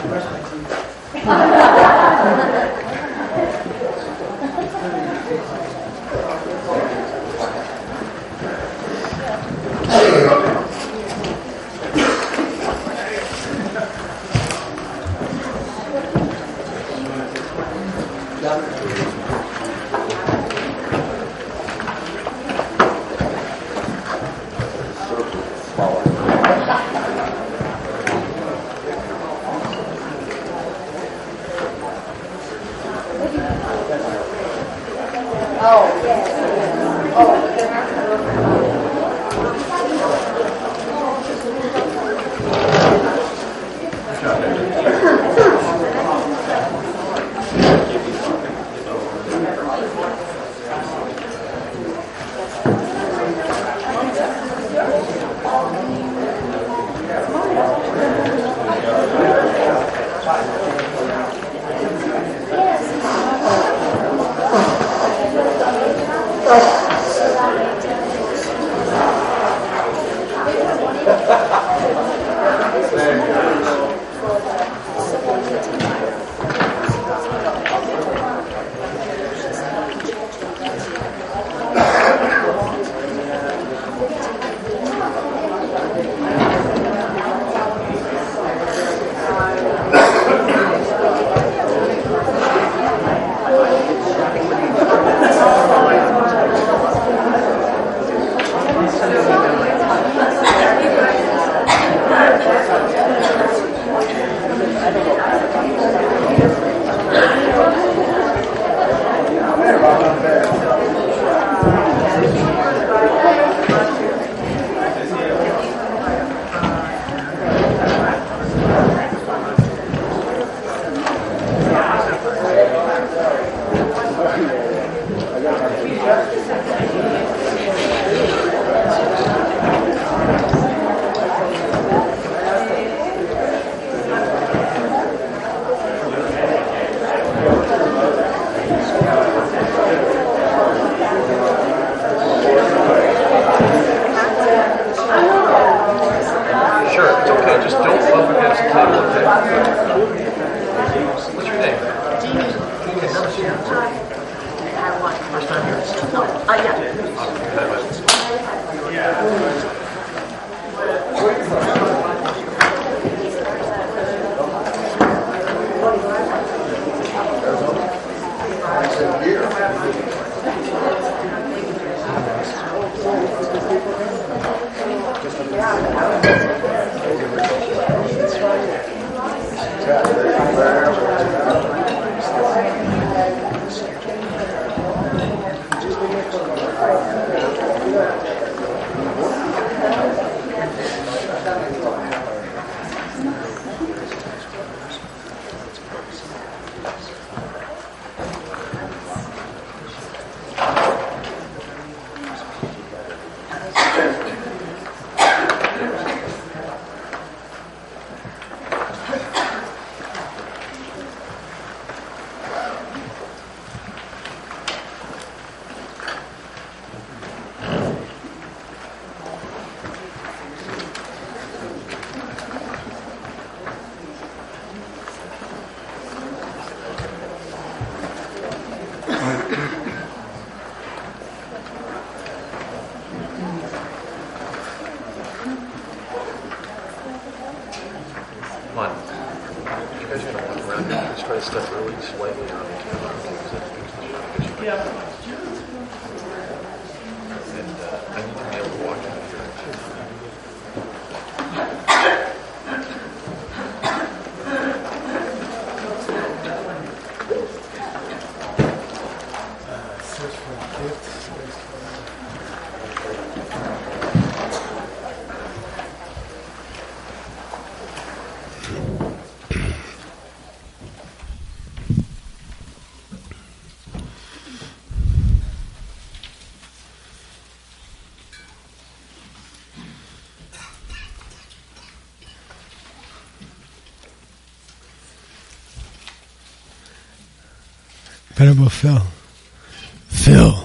Venerable Phil. Phil.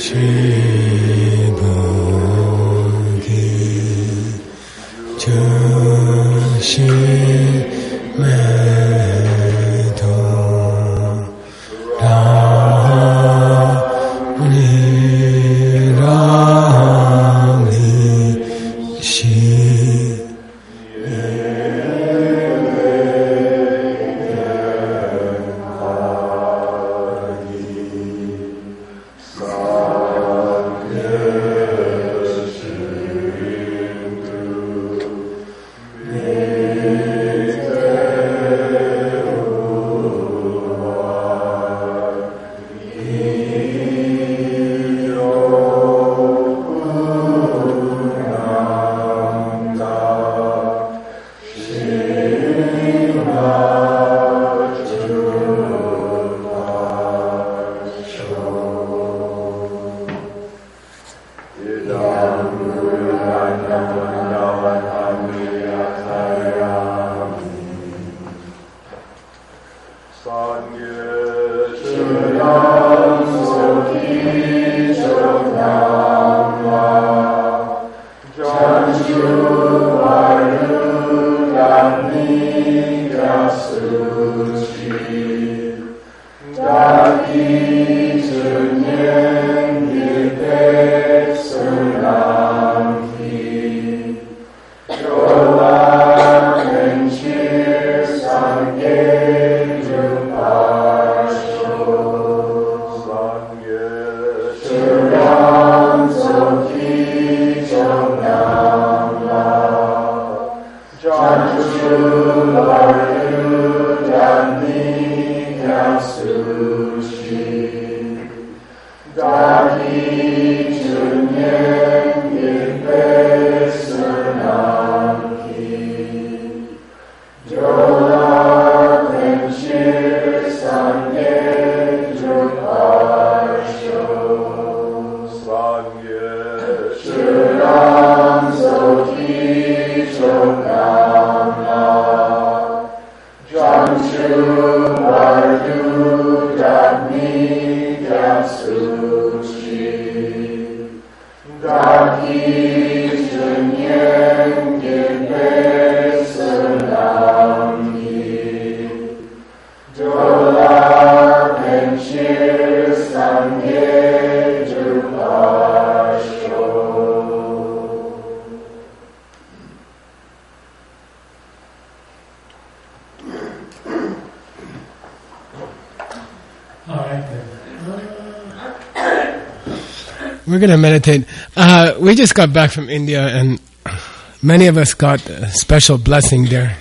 We're going to meditate. We just got back from India, and many of us got a special blessing there.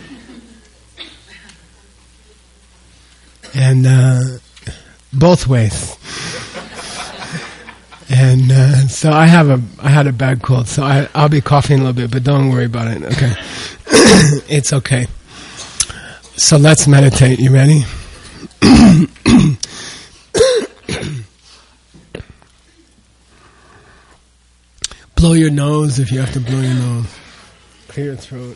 And both ways. And so I had a bad cold, so I'll be coughing a little bit, but don't worry about it, okay? It's okay. So let's meditate. You ready? Blow your nose if you have to blow your nose. Clear your throat.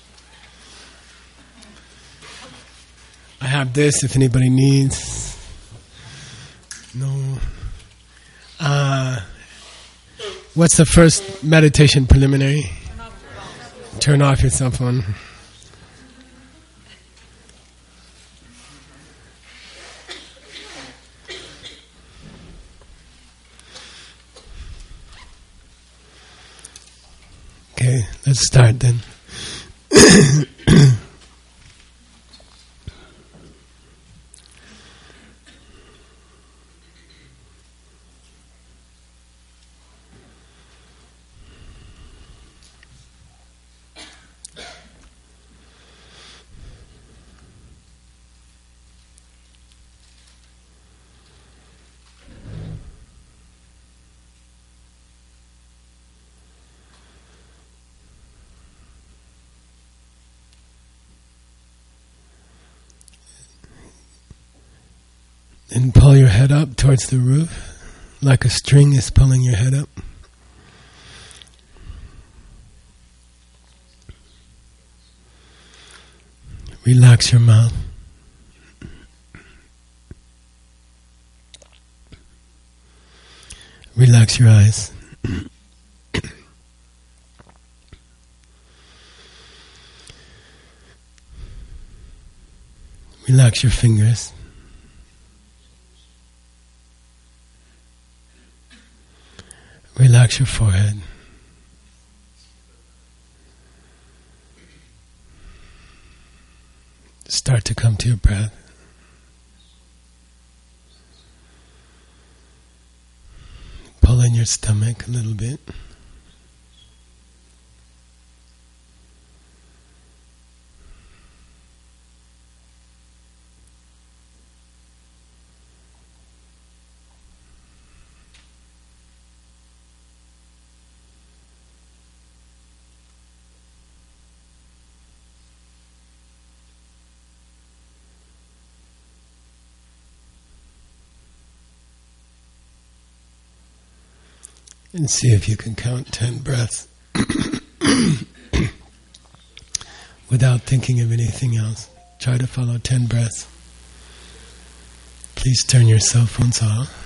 I have this if anybody needs. No. What's the first meditation preliminary? Turn off your cell phone. Okay, let's start then. And pull your head up towards the roof, like a string is pulling your head up. Relax your mouth. Relax your eyes. Relax your fingers. Relax your forehead. Start to come to your breath. Pull in your stomach a little bit. And see if you can count 10 breaths without thinking of anything else. Try to follow 10 breaths. Please turn your cell phones off.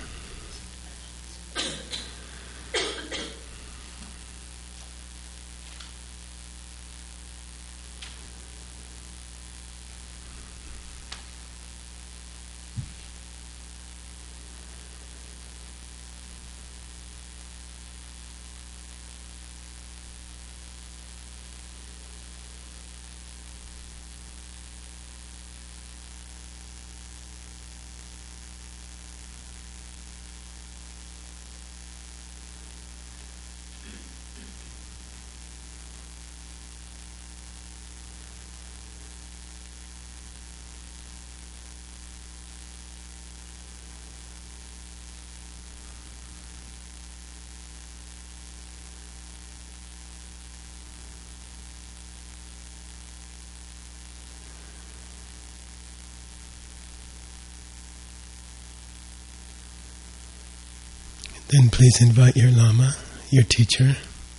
Then please invite your Lama, your teacher,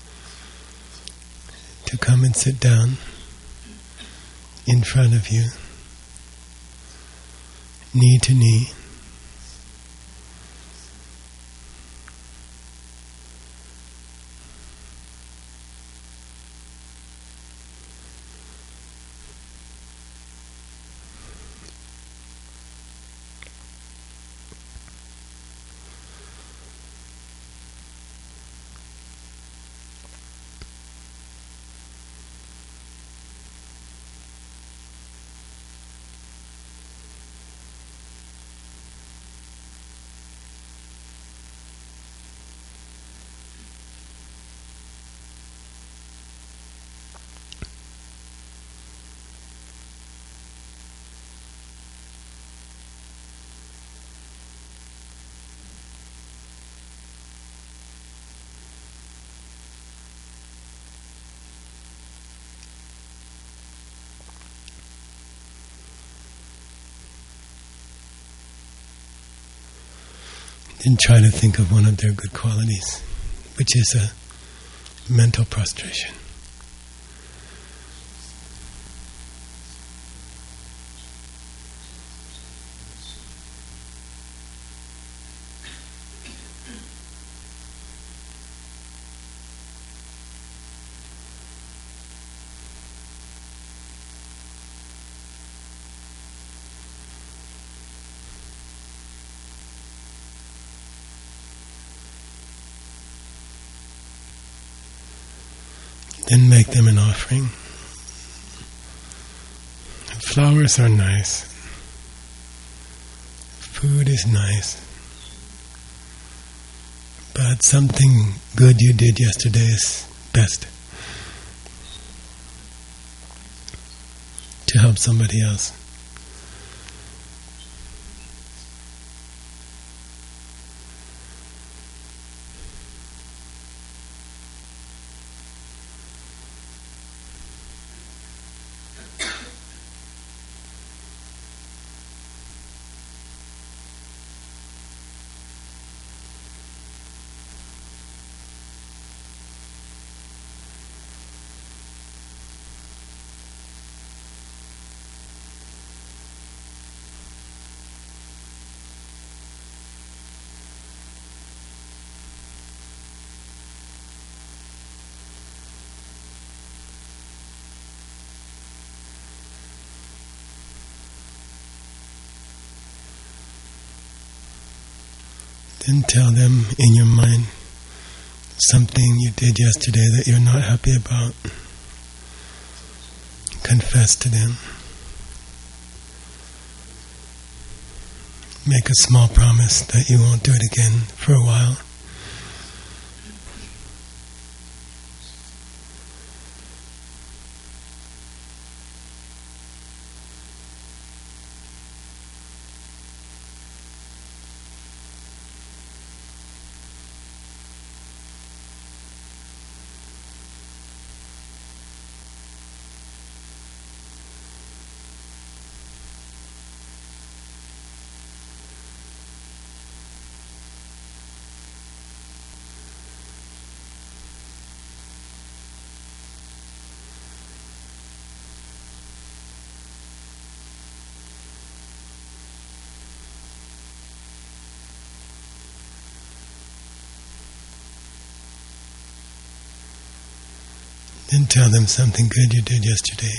to come and sit down in front of you, knee to knee. And try to think of one of their good qualities, which is a mental prostration. Then make them an offering. Flowers are nice. Food is nice. But something good you did yesterday is best. To help somebody else. Then tell them in your mind something you did yesterday that you're not happy about. Confess to them. Make a small promise that you won't do it again for a while. Then tell them something good you did yesterday.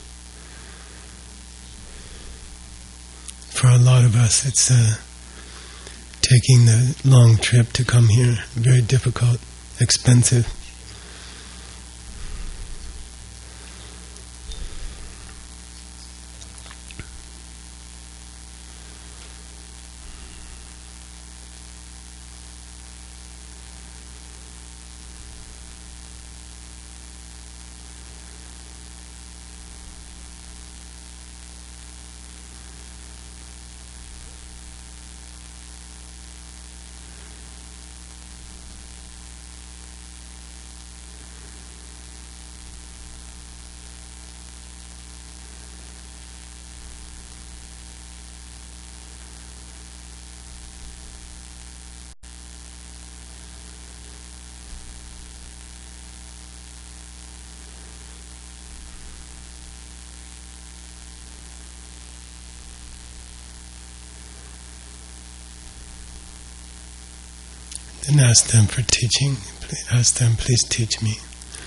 For a lot of us, it's taking the long trip to come here. Very difficult, expensive. Then ask them for teaching. Ask them, please teach me.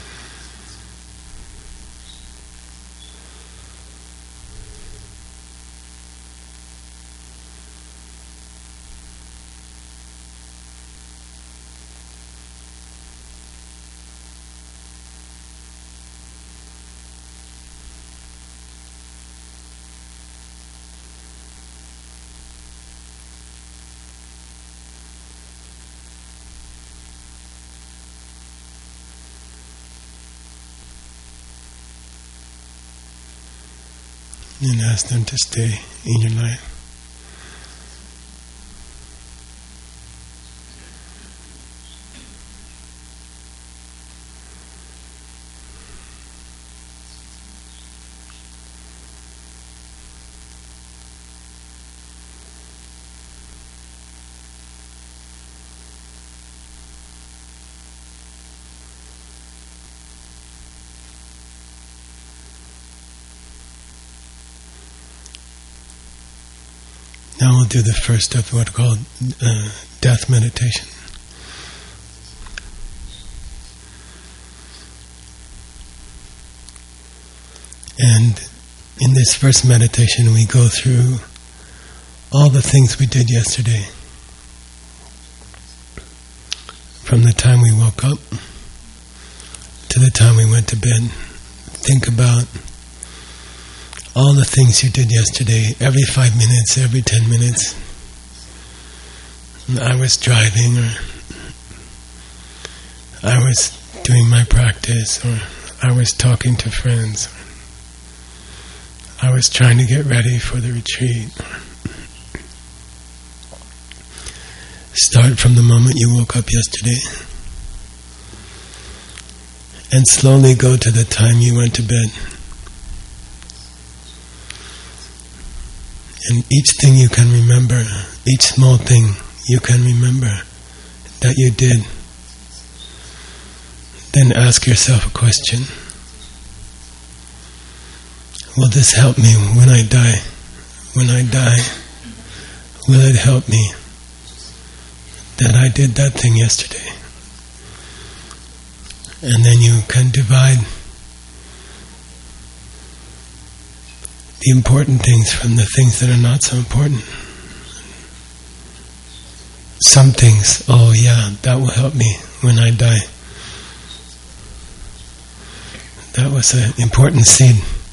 And ask them to stay in your life. Now we'll do the first of what are called death meditation. And in this first meditation we go through all the things we did yesterday. From the time we woke up to the time we went to bed. Think about all the things you did yesterday, every 5 minutes, every 10 minutes. I was driving, or I was doing my practice, or I was talking to friends, or I was trying to get ready for the retreat. Start from the moment you woke up yesterday, and slowly go to the time you went to bed. And each thing you can remember, each small thing you can remember that you did, then ask yourself a question. Will this help me when I die? When I die, will it help me that I did that thing yesterday? And then you can divide the important things from the things that are not so important. some things, oh yeah, that will help me when I die. That was an important seed.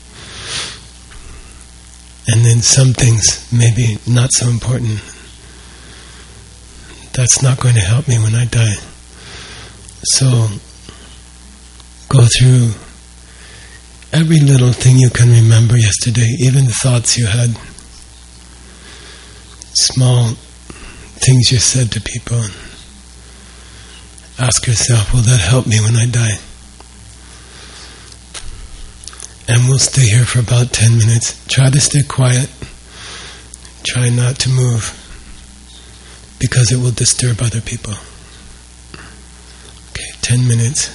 And then some things, maybe not so important. That's not going to help me when I die. So, go through every little thing you can remember yesterday, even the thoughts you had, small things you said to people. Ask yourself, will that help me when I die? And we'll stay here for about 10 minutes. Try to stay quiet. Try not to move, because it will disturb other people. Okay, 10 minutes.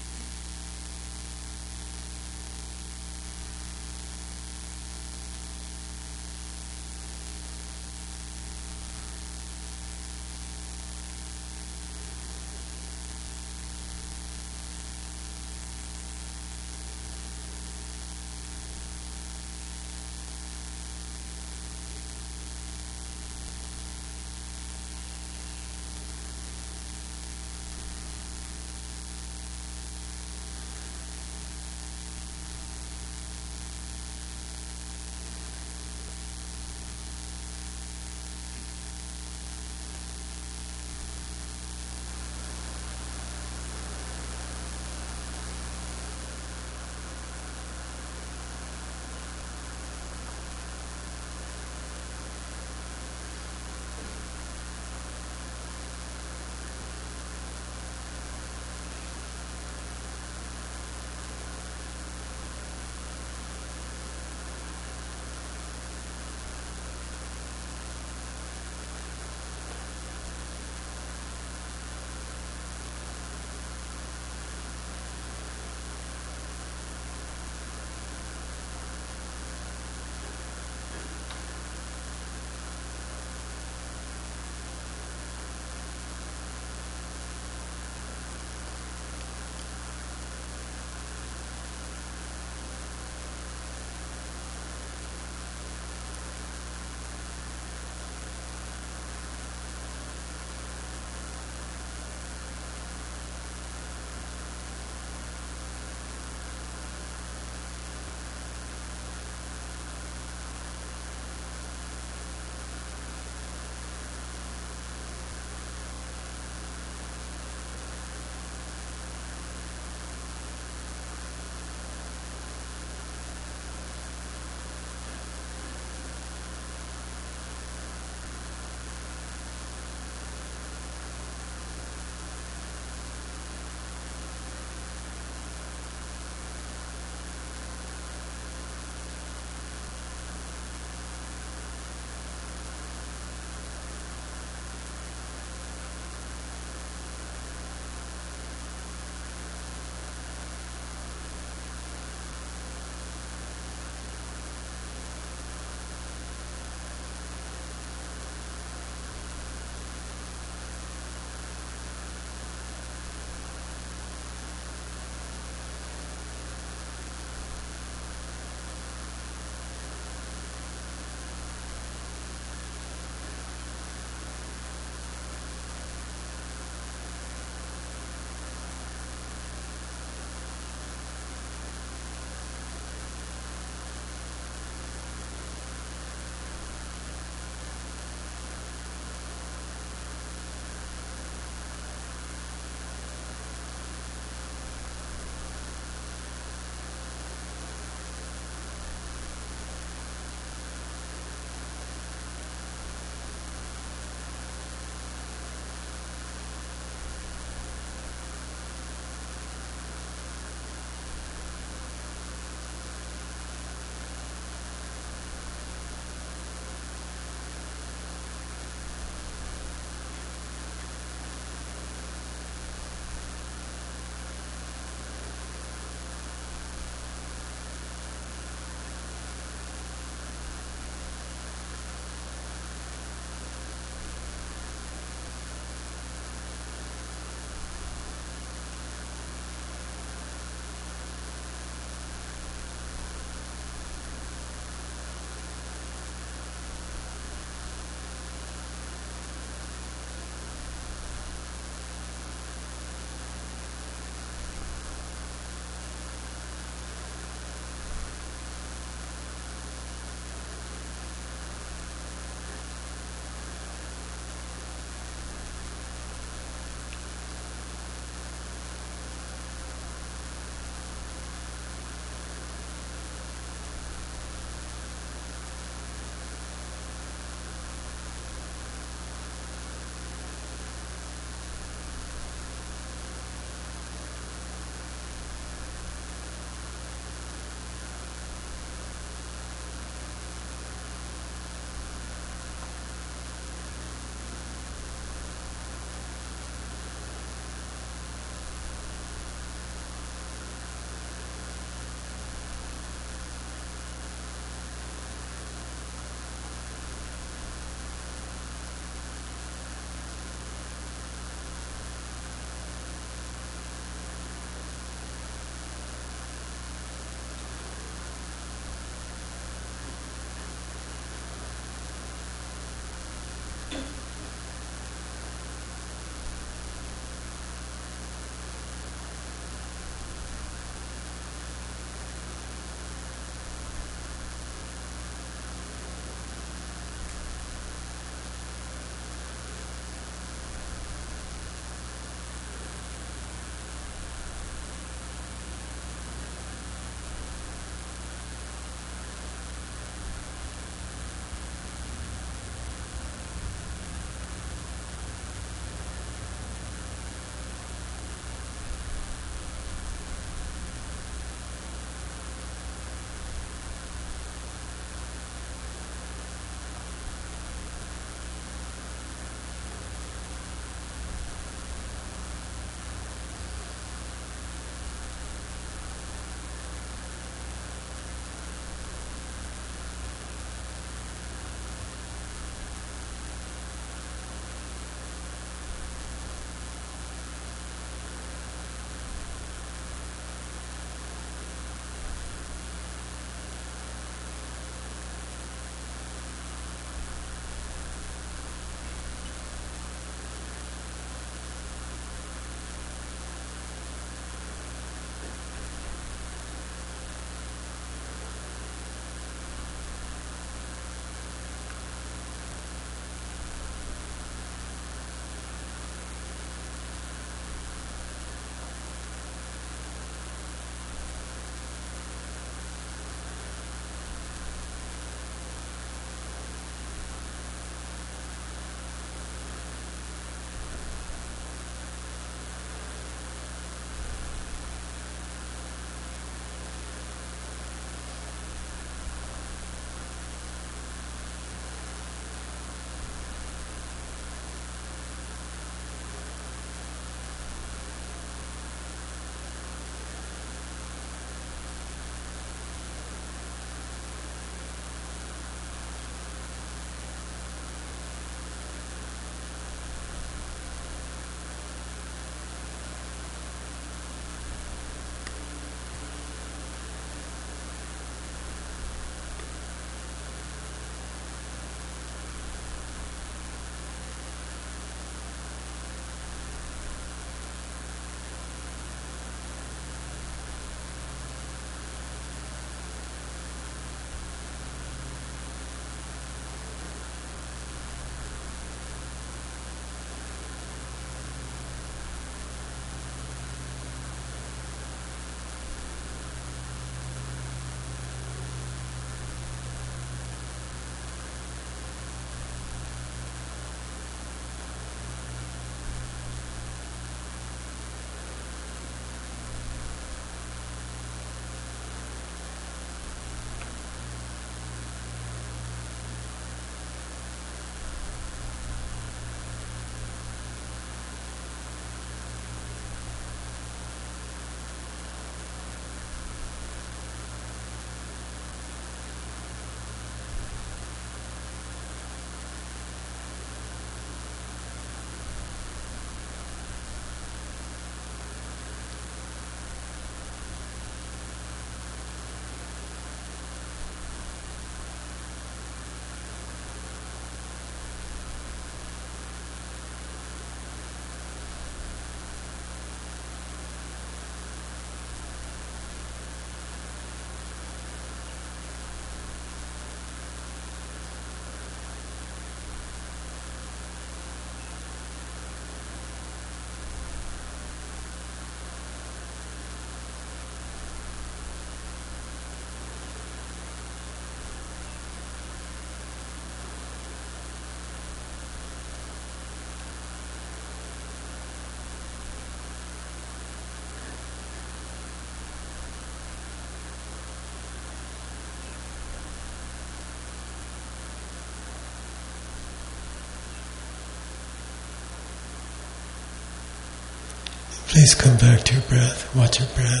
Just come back to your breath. Watch your breath.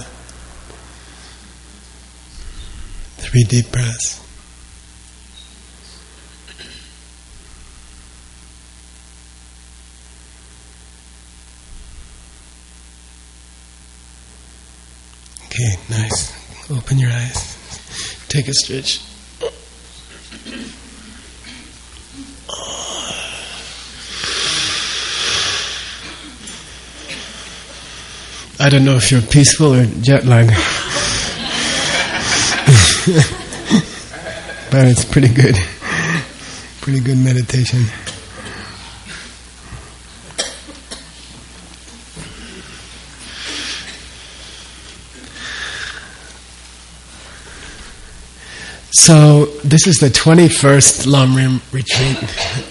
3 deep breaths. Okay, nice. Open your eyes. Take a stretch. I don't know if you're peaceful or jet lag. But it's pretty good. Pretty good meditation. So this is the 21st Lamrim retreat.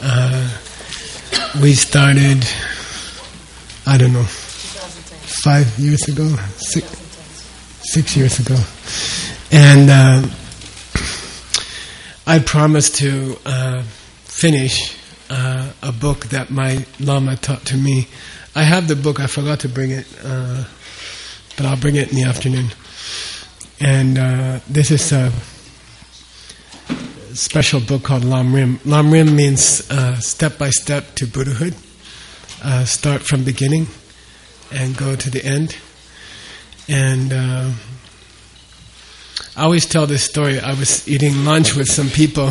We started, I don't know, 5 years ago, 6 years ago. And I promised to finish a book that my Lama taught to me. I have the book, I forgot to bring it, but I'll bring it in the afternoon. And this is a special book called Lamrim. Lamrim means step by step to Buddhahood. Start from beginning and go to the end. And I always tell this story. I was eating lunch with some people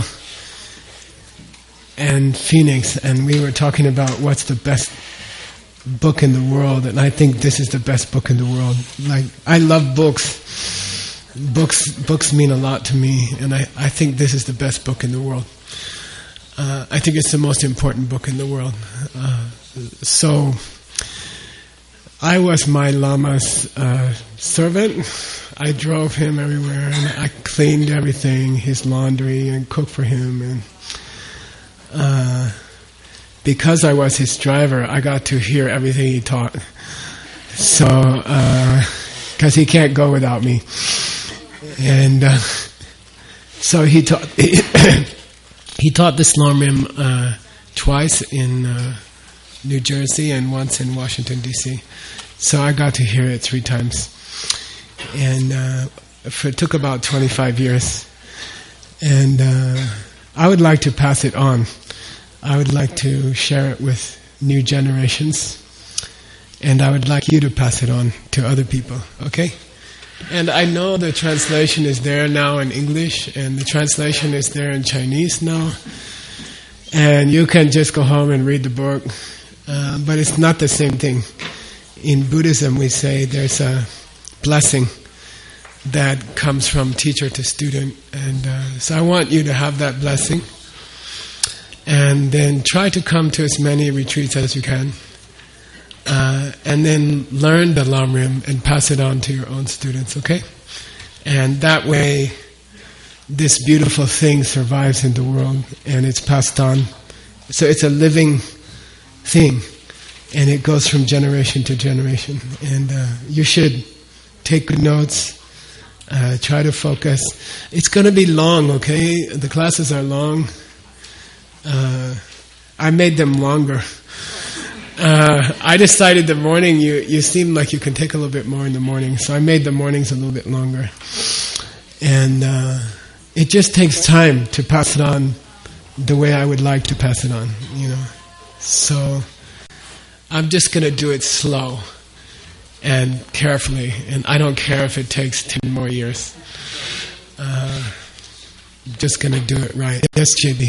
in Phoenix, and we were talking about what's the best book in the world, and I think this is the best book in the world. Like, I love books. Books mean a lot to me, and I think this is the best book in the world. I think it's the most important book in the world. So I was my Lama's servant. I drove him everywhere, and I cleaned everything, his laundry, and cooked for him. And because I was his driver, I got to hear everything he taught. So, because he can't go without me. And so he taught he taught this Lamrim twice in New Jersey and once in Washington, D.C. So I got to hear it 3 times. And it took about 25 years. And I would like to pass it on. I would like to share it with new generations. And I would like you to pass it on to other people, okay? And I know the translation is there now in English, and the translation is there in Chinese now. And you can just go home and read the book. But it's not the same thing. In Buddhism, we say there's a blessing that comes from teacher to student. And so I want you to have that blessing. And then try to come to as many retreats as you can. And then learn the Lamrim and pass it on to your own students, okay? And that way, this beautiful thing survives in the world and it's passed on. So it's a living thing, and it goes from generation to generation. And you should take good notes, try to focus. It's going to be long, okay? The classes are long. I made them longer. I decided the morning, you seem like you can take a little bit more in the morning, so I made the mornings a little bit longer. And it just takes time to pass it on the way I would like to pass it on, you know. So I'm just going to do it slow and carefully, and I don't care if it takes 10 more years. I'm just going to do it right. Yes, JB.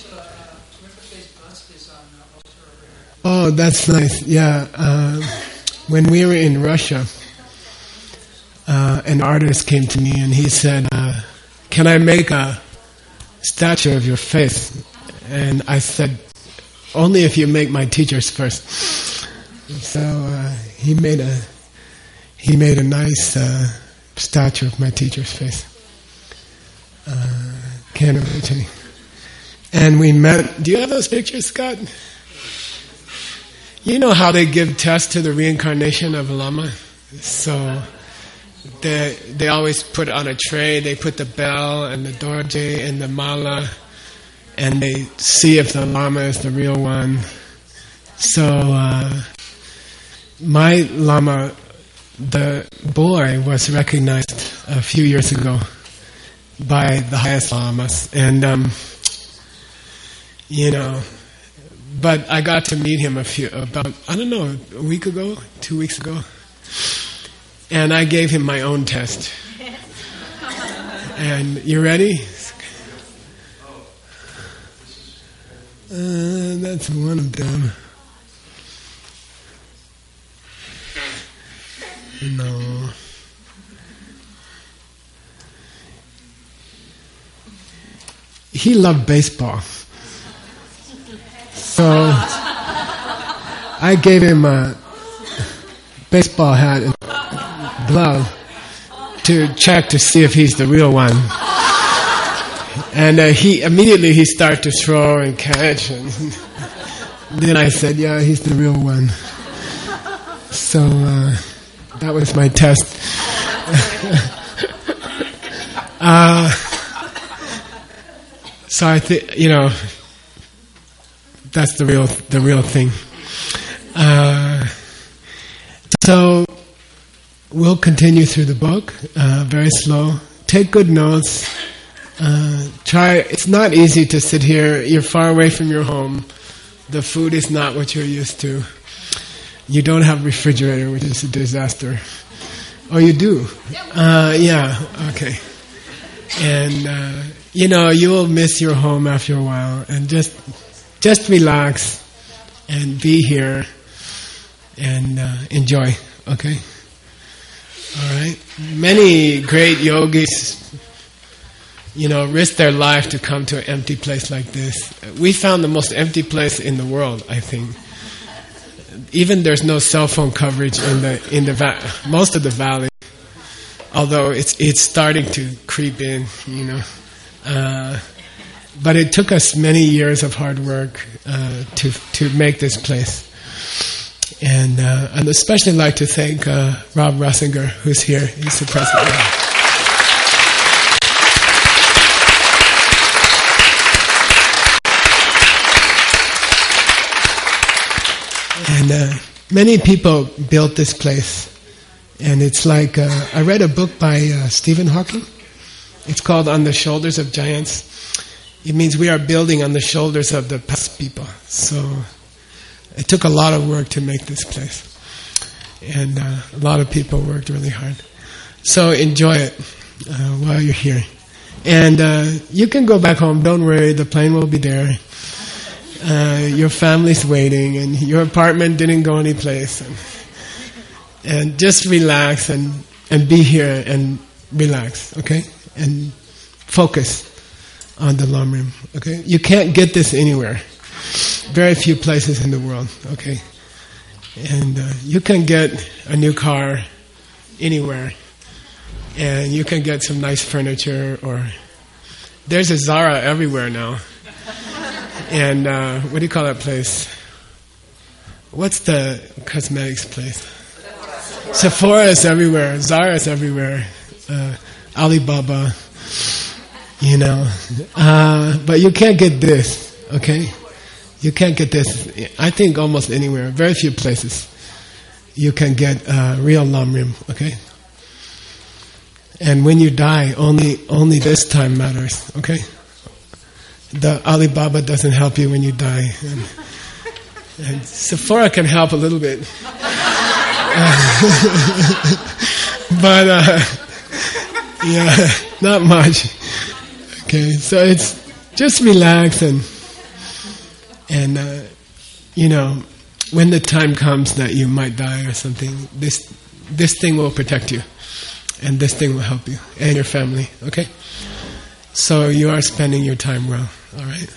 Oh, that's nice. Yeah. When we were in Russia, an artist came to me and he said, can I make a statue of your face? And I said, only if you make my teachers first. So he made a nice statue of my teacher's face. Can't imagine. And we met. Do you have those pictures, Scott? You know how they give tests to the reincarnation of a Lama? So they always put on a tray, they put the bell and the dorje and the mala, and they see if the Lama is the real one. So my Lama, the boy, was recognized a few years ago by the highest Lamas, and but I got to meet him about a week ago, 2 weeks ago, and I gave him my own test. And you ready? That's one of them. No. He loved baseball. So I gave him a baseball hat and glove to check to see if he's the real one. And he immediately started to throw and catch. And then I said, yeah, he's the real one. So that was my test. So I think, that's the real thing. So we'll continue through the book, very slow. Take good notes. It's not easy to sit here. You're far away from your home. The food is not what you're used to. You don't have a refrigerator, which is a disaster. Oh, you do? Yeah, okay. And, you will miss your home after a while. And just relax and be here and enjoy, okay? All right? Many great yogis, risk their life to come to an empty place like this. We found the most empty place in the world, I think. Even there's no cell phone coverage in most of the valley, although it's starting to creep in, But it took us many years of hard work to make this place. And I'd especially like to thank Rob Russinger, who's here. He's the president. And many people built this place. And it's like, I read a book by Stephen Hawking. It's called On the Shoulders of Giants. It means we are building on the shoulders of the past people. So it took a lot of work to make this place. And a lot of people worked really hard. So enjoy it while you're here. And you can go back home. Don't worry, the plane will be there. Your family's waiting, and your apartment didn't go anyplace. And just relax and be here and relax, okay? And focus on the Lamrim, okay? You can't get this anywhere. Very few places in the world, okay? And you can get a new car anywhere. And you can get some nice furniture, or there's a Zara everywhere now. And what do you call that place? What's the cosmetics place? Sephora is everywhere. Zara is everywhere. Alibaba, But you can't get this, okay? You can't get this, I think, almost anywhere. Very few places you can get real Lamrim, okay? And when you die, only this time matters, okay? The Alibaba doesn't help you when you die. And Sephora can help a little bit. But, yeah, not much. Okay, so it's just relax and when the time comes that you might die or something, this thing will protect you. And this thing will help you and your family, okay? So you are spending your time well, all right?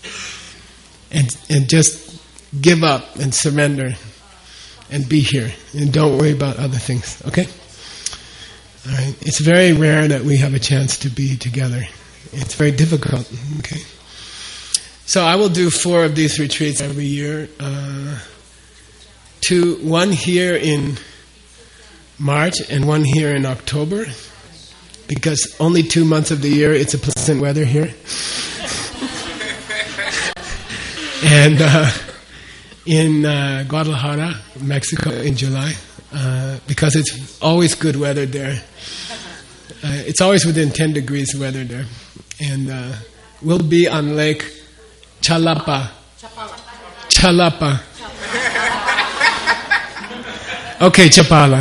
And just give up and surrender and be here. And don't worry about other things, okay? All right? It's very rare that we have a chance to be together. It's very difficult, okay? So I will do 4 of these retreats every year. One here in March and one here in October, because only 2 months of the year it's a pleasant weather here. And in Guadalajara, Mexico, in July, because it's always good weather there. It's always within 10 degrees weather there. And we'll be on Lake Chalapa. Chalapa. Okay, Chapala.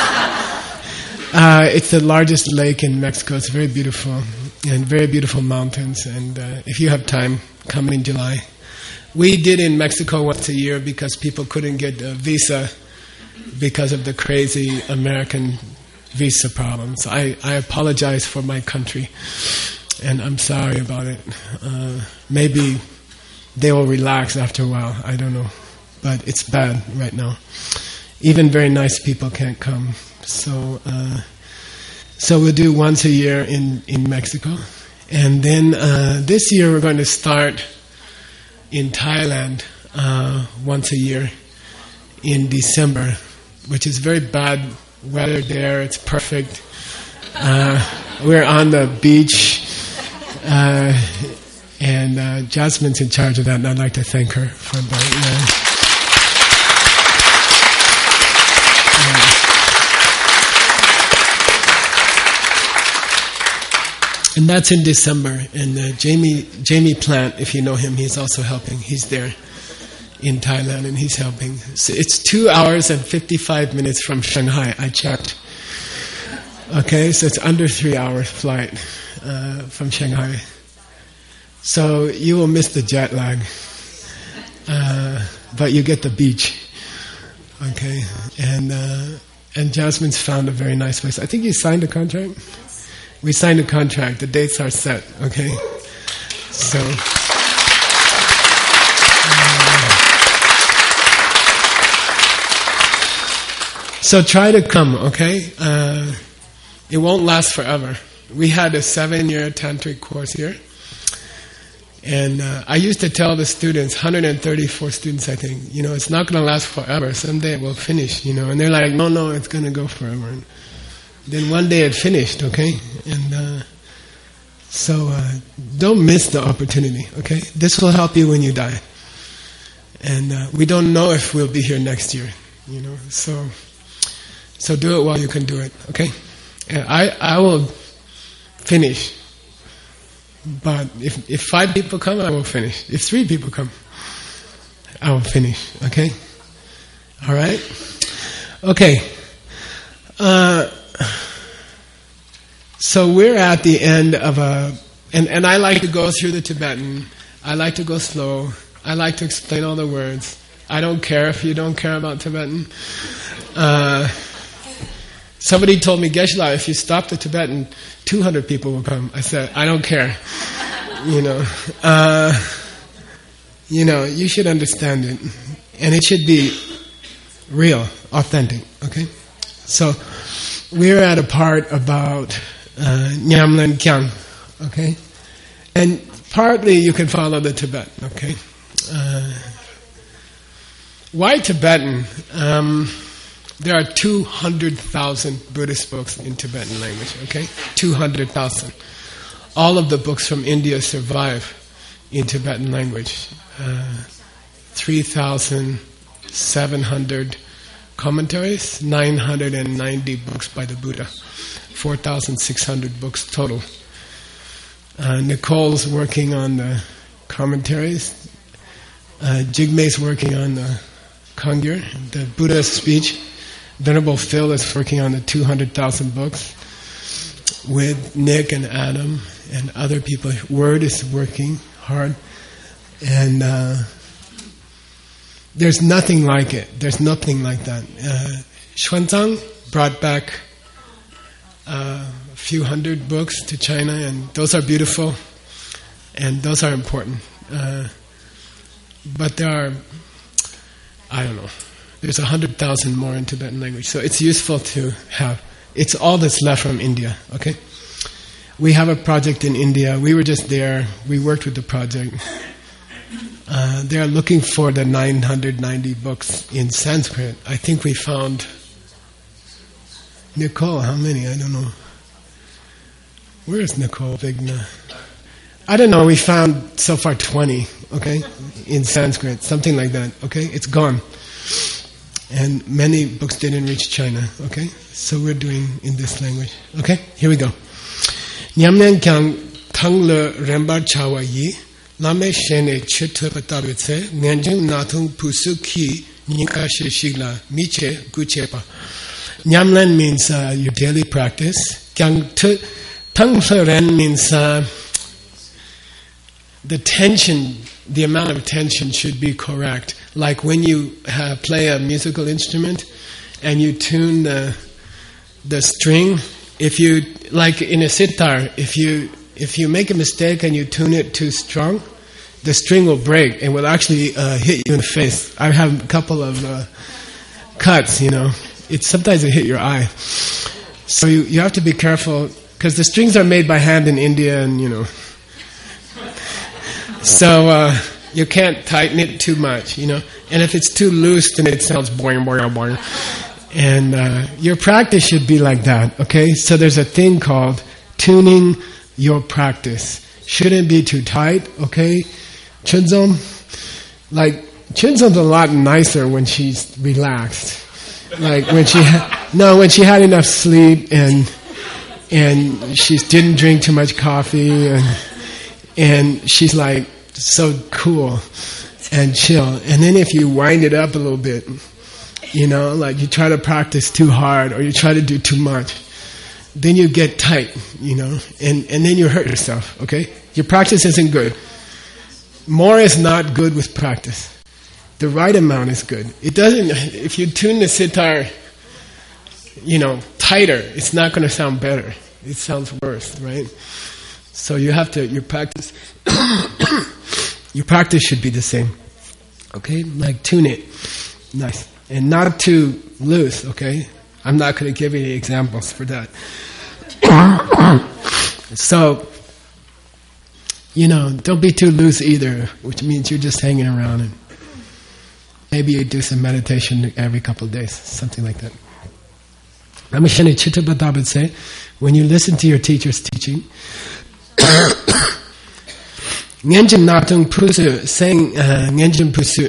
It's the largest lake in Mexico. It's very beautiful, and very beautiful mountains. And if you have time, come in July. We did in Mexico once a year because people couldn't get a visa because of the crazy American visa problems. I apologize for my country, and I'm sorry about it. Maybe they will relax after a while. I don't know. But it's bad right now. Even very nice people can't come. So we'll do once a year in Mexico. And then this year we're going to start in Thailand once a year in December, which is very bad weather there. It's perfect. We're on the beach, and Jasmine's in charge of that, and I'd like to thank her for that. And that's in December. And Jamie Plant, if you know him, he's also helping. He's there in Thailand, and he's helping. So it's 2 hours and 55 minutes from Shanghai. I checked. Okay, so it's under 3 hours flight from Shanghai. So you will miss the jet lag, but you get the beach. Okay, and Jasmine's found a very nice place. I think you signed a contract. We signed a contract. The dates are set. Okay, so try to come. Okay, it won't last forever. We had a 7-year tantric course here, and I used to tell the students, 134 students, I think, it's not going to last forever. Someday it will finish, and they're like, no, it's going to go forever. And then one day it finished, okay? And so don't miss the opportunity, okay? This will help you when you die. And we don't know if we'll be here next year, So do it while you can do it, okay? And I will finish. But if 5 people come, I will finish. If 3 people come, I will finish, okay? All right? Okay. So we're at the end of and I like to go through the Tibetan. I like to go slow. I like to explain all the words. I don't care if you don't care about Tibetan. Somebody told me, Geshe-la, if you stop the Tibetan, 200 people will come. I said, I don't care. You should understand it. And it should be real, authentic, okay? So we're at a part about Nyamlen Kyang, okay? And partly you can follow the Tibetan, okay? Why Tibetan? There are 200,000 Buddhist books in Tibetan language, okay? 200,000. All of the books from India survive in Tibetan language. 3,700 commentaries, 990 books by the Buddha, 4,600 books total. Nicole's working on the commentaries. Jigme's working on the Kangyur, the Buddha's speech. Venerable Phil is working on the 200,000 books with Nick and Adam and other people. Word is working hard. And there's nothing like it. There's nothing like that. Xuanzang brought back a few hundred books to China, and those are beautiful, and those are important. But there are, I don't know, there's 100,000 more in Tibetan language. So it's useful to have. It's all that's left from India, okay? We have a project in India. We were just there. We worked with the project. They are looking for the 990 books in Sanskrit. I think we found... Nicole, how many? I don't know. Where is Nicole Vigna? I don't know, we found so far 20, okay, in Sanskrit, something like that, okay? It's gone. And many books didn't reach China, okay? So we're doing in this language, okay? Here we go. Nyamnen kyang thang le rembar chawa yi, lame shene chitha patabitse, nganjung natung pusu ki, nyinka shigla, miche guchepa. Nyamlen means your daily practice. Kyang thang le ren means the tension, the amount of tension should be correct. Like when you play a musical instrument and you tune the string, if you, like in a sitar, if you make a mistake and you tune it too strong, the string will break and will actually hit you in the face. I have a couple of cuts, you know. Sometimes it hit your eye. So you have to be careful, because the strings are made by hand in India, and you know. So you can't tighten it too much, you know. And if it's too loose, then it sounds boing, boing, boing. And your practice should be like that, okay? So there's a thing called tuning your practice. Shouldn't be too tight, okay? Chunzom, like Chunzom's a lot nicer when she's relaxed. Like when she had enough sleep and she didn't drink too much coffee and she's like so cool and chill. And then if you wind it up a little bit, you know, like you try to practice too hard or you try to do too much, then you get tight, you know, and then you hurt yourself, okay? Your practice isn't good. More is not good with practice. The right amount is good. It doesn't, if you tune the sitar, you know, tighter, it's not going to sound better. It sounds worse, right? So you have to, your practice should be the same. Okay? Like tune it. Nice. And not too loose, okay? I'm not going to give any examples for that. So, you know, don't be too loose either, which means you're just hanging around and maybe you do some meditation every couple of days, something like that. Ramashani Chittapada would say, when you listen to your teacher's teaching, Ngenjin Natung Pusu, saying Ngenjin Pusu.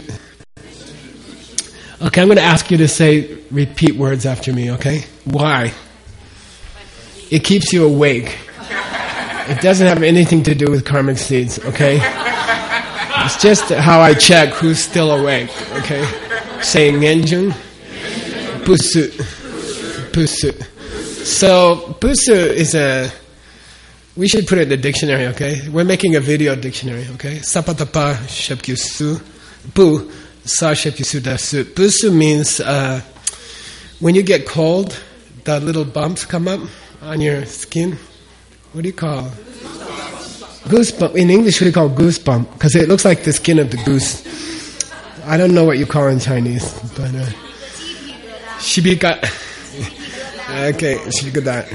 Okay, I'm going to ask you to repeat words after me, okay? Why? It keeps you awake. It doesn't have anything to do with karmic seeds, okay? It's just how I check who's still awake, okay? Say Ngenjun Pusu. Pusu. So, Pusu is we should put it in the dictionary, okay? We're making a video dictionary, okay? Sapatapa Shepkyusu. Pu. Sa Shepkyusu Dasu. Pusu means when you get cold, the little bumps come up on your skin. What do you call it? Goosebump. In English, we call goosebump because it looks like the skin of the goose. I don't know what you call it in Chinese, but shibika. Okay, shibika.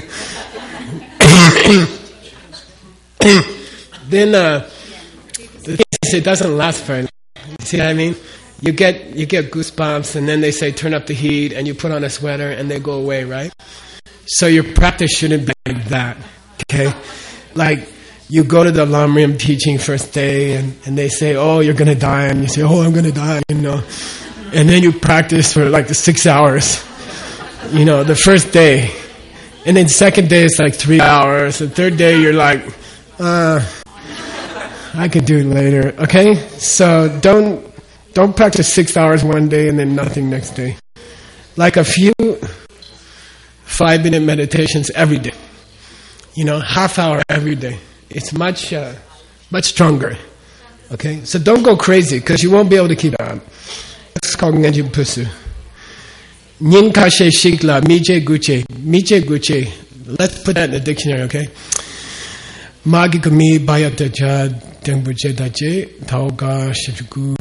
Then the thing is, it doesn't last very long. You see what I mean? You get goosebumps, and then they say turn up the heat, and you put on a sweater, and they go away, right? So your practice shouldn't be like that. Okay, like. You go to the Lamrim teaching first day and they say, oh, you're going to die. And you say, oh, I'm going to die, you know. And then you practice for like the 6 hours, you know, the first day. And then second day it's like 3 hours. The third day you're like, I could do it later. Okay? So don't practice 6 hours one day and then nothing next day. Like a few 5-minute meditations every day. You know, half hour every day. It's much stronger. Okay? So don't go crazy because you won't be able to keep up. It's called Ngenjin Pusu. Nyin kashe shikla mije guche. Mije guche. Let's put that in the dictionary, okay? Magikami bayataja dengbuche dache. Taoga shifuku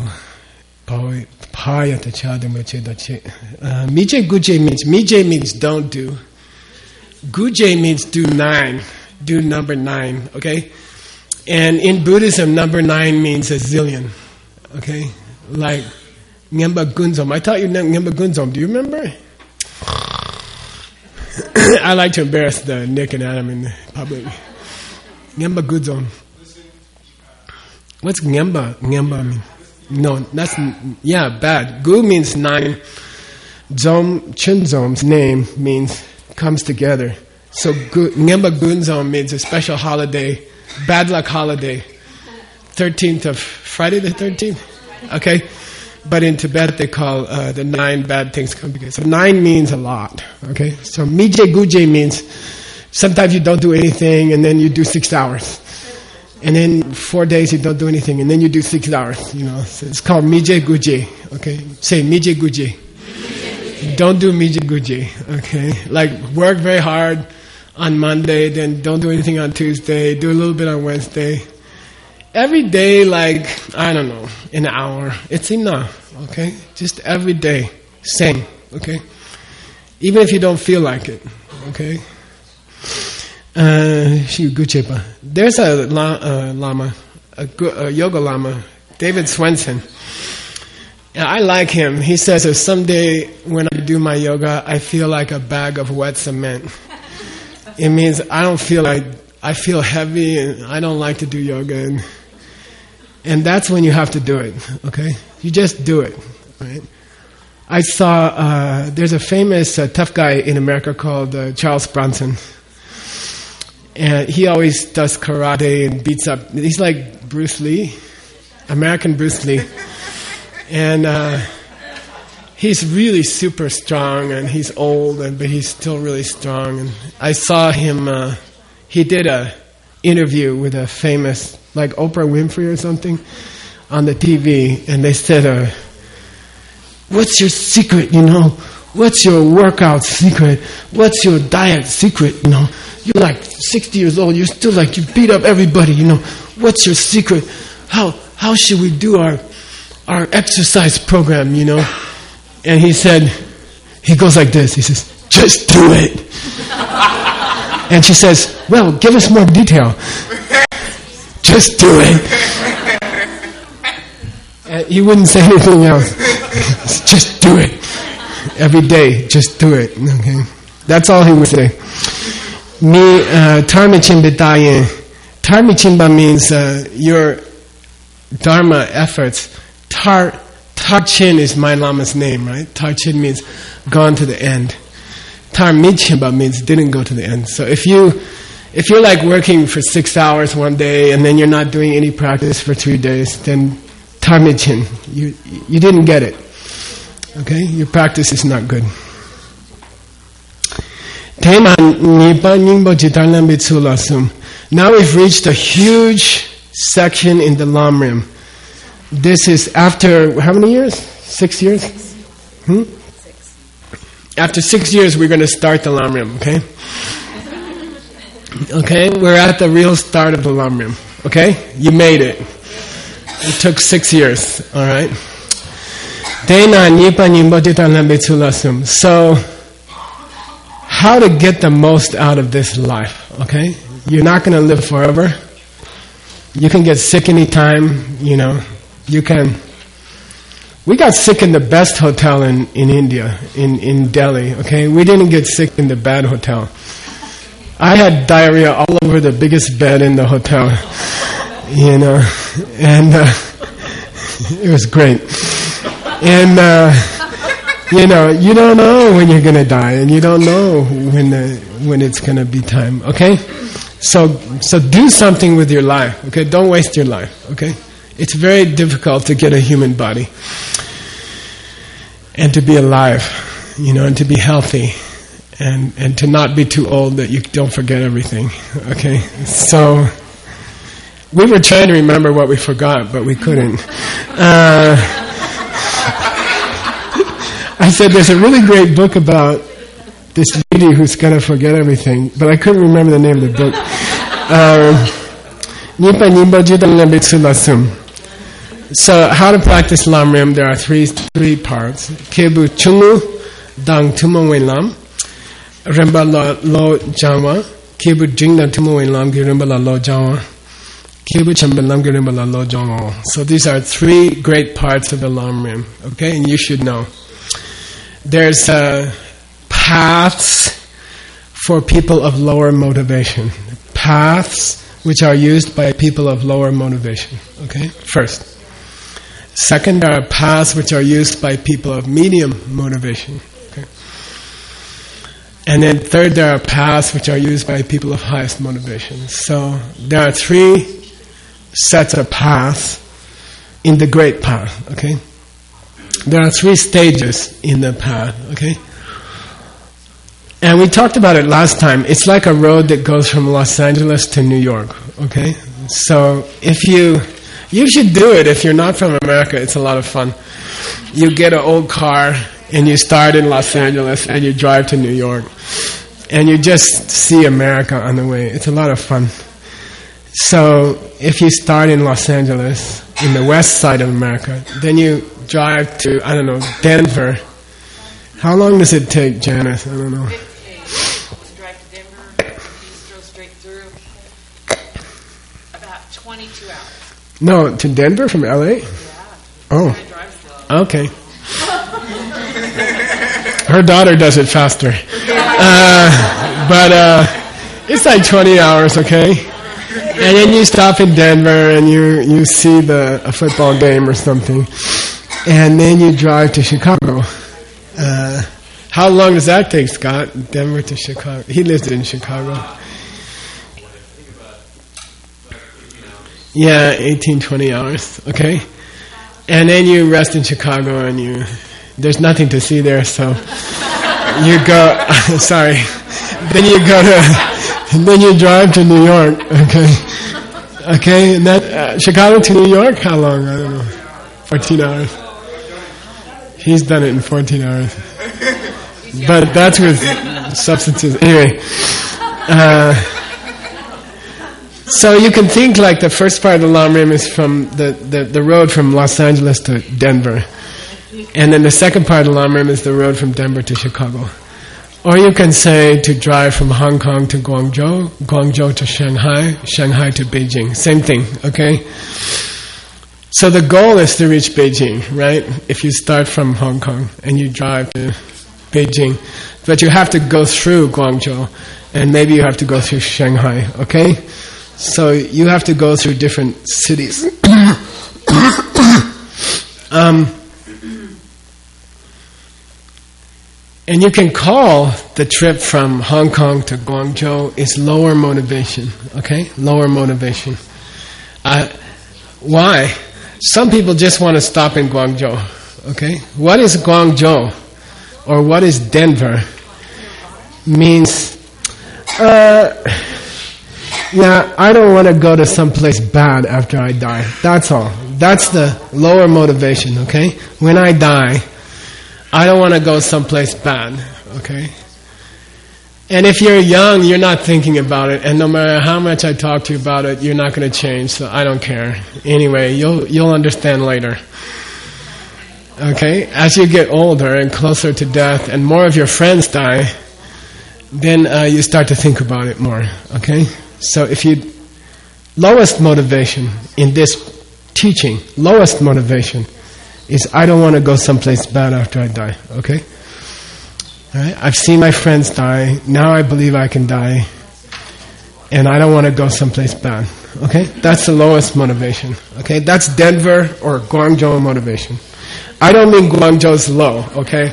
payataja dengbuche dache. Mije guche means don't do. Guje means do 9. Do number 9, okay? And in Buddhism, number 9 means a zillion, okay? Like Ngemba Gunzom. I taught you Ngemba Gunzom. Do you remember? I like to embarrass the Nick and Adam in public. Ngemba Gunzom. What's Ngemba? Ngemba mean? No, that's, bad. Gu means 9. Zom, Chunzom's name means comes together. So Ngemba Gunzom means a special holiday, bad luck holiday. 13th of Friday the 13th? Okay. But in Tibet they call the 9 bad things come together. So 9 means a lot. Okay. So Mije Guje means sometimes you don't do anything and then you do 6 hours. And then 4 days you don't do anything and then you do 6 hours. So it's called Mije Guje. Okay. Say Mije Guje. Don't do Mije Guje. Okay. Like work very hard on Monday, then don't do anything on Tuesday, do a little bit on Wednesday. Every day, like, I don't know, an hour. It's enough, okay? Just every day, same, okay? Even if you don't feel like it, okay? There's a lama, a yoga lama, David Swenson. I like him. He says that someday when I do my yoga, I feel like a bag of wet cement. It means I feel heavy and I don't like to do yoga. And that's when you have to do it, okay? You just do it, right? I saw, there's a famous tough guy in America called Charles Bronson. And he always does karate and beats up. He's like Bruce Lee, American Bruce Lee. And he's really super strong, and he's old, but he's still really strong. And I saw him, he did a interview with a famous, like Oprah Winfrey or something, on the TV, and they said, what's your secret, What's your workout secret? What's your diet secret, You're like 60 years old, you're still like, you beat up everybody, What's your secret? How should we do our exercise program, And he said, he goes like this, he says, just do it. And she says, well, give us more detail. Just do it. And he wouldn't say anything else. Just do it. Every day, just do it. Okay, that's all he would say. Me, Tarmichimba Dayen. Tarmichimba means your Dharma efforts. Tarchin is my Lama's name, right? Tarchin means gone to the end. Tarmichimba means didn't go to the end. So if you're like working for 6 hours one day and then you're not doing any practice for 3 days, then Tarmichin, you didn't get it. Okay? Your practice is not good. Now we've reached a huge section in the Lamrim. This is after how many years? 6 years? 6. After 6 years, we're going to start the Lamrim, okay? Okay, we're at the real start of the Lamrim, okay? You made it. It took 6 years, all right? So, how to get the most out of this life, okay? You're not going to live forever. You can get sick anytime, You can. We got sick in the best hotel in India, in Delhi, okay? We didn't get sick in the bad hotel. I had diarrhea all over the biggest bed in the hotel, and it was great. And, you don't know when you're going to die, and you don't know when it's going to be time, okay? So do something with your life, okay? Don't waste your life, okay? It's very difficult to get a human body and to be alive, and to be healthy and to not be too old that you don't forget everything, okay? So we were trying to remember what we forgot, but we couldn't. I said there's a really great book about this lady who's going to forget everything, but I couldn't remember the name of the book. So how to practice Lamrim? There are three parts. Kebu chungu dang tumo wen lam, remba lo jawa. Kebu jingna tumo wen lam ki remba lo jawa. Kebu chamba lam ki remba lo jawa. So these are 3 great parts of the Lamrim. Okay, and you should know. There's paths for people of lower motivation. Paths which are used by people of lower motivation. Okay, first. Second, there are paths which are used by people of medium motivation. Okay. And then third, there are paths which are used by people of highest motivation. So there are 3 sets of paths in the great path. Okay. There are 3 stages in the path. Okay. And we talked about it last time. It's like a road that goes from Los Angeles to New York. Okay. So if you should do it if you're not from America. It's a lot of fun. You get an old car and you start in Los Angeles and you drive to New York. And you just see America on the way. It's a lot of fun. So if you start in Los Angeles, in the west side of America, then you drive to, I don't know, Denver. How long does it take, Janice? I don't know. 58. Drive to Denver, Bistro straight through. About 22 hours. No, to Denver from LA? Yeah. Oh. I drive slow. Okay. Her daughter does it faster. But it's like 20 hours, okay? And then you stop in Denver and you see a football game or something. And then you drive to Chicago. How long does that take, Scott? Denver to Chicago. He lives in Chicago. Yeah, 18, 20 hours, okay? And then you rest in Chicago and there's nothing to see there, so you go, sorry. Then you drive to New York, okay? Okay, and that, Chicago to New York, how long? I don't know. 14 hours. He's done it in 14 hours. But that's with substances. Anyway, so you can think like the first part of the Lam Rim is from the road from Los Angeles to Denver. And then the second part of the Lam Rim is the road from Denver to Chicago. Or you can say to drive from Hong Kong to Guangzhou, Guangzhou to Shanghai, Shanghai to Beijing. Same thing, okay? So the goal is to reach Beijing, right? If you start from Hong Kong and you drive to Beijing. But you have to go through Guangzhou and maybe you have to go through Shanghai, okay? So you have to go through different cities. And you can call the trip from Hong Kong to Guangzhou is lower motivation, okay? Lower motivation. Why? Some people just want to stop in Guangzhou, okay? What is Guangzhou? Or what is Denver? Means, yeah, I don't want to go to someplace bad after I die. That's all. That's the lower motivation, okay? When I die, I don't want to go someplace bad, okay? And if you're young, you're not thinking about it, and no matter how much I talk to you about it, you're not going to change, so I don't care. Anyway, you'll understand later. Okay? As you get older and closer to death and more of your friends die, then you start to think about it more, okay? So lowest motivation in this teaching, lowest motivation is I don't want to go someplace bad after I die, okay? All right? I've seen my friends die, now I believe I can die, and I don't want to go someplace bad, okay? That's the lowest motivation, okay? That's Denver or Guangzhou motivation. I don't mean Guangzhou's low, okay?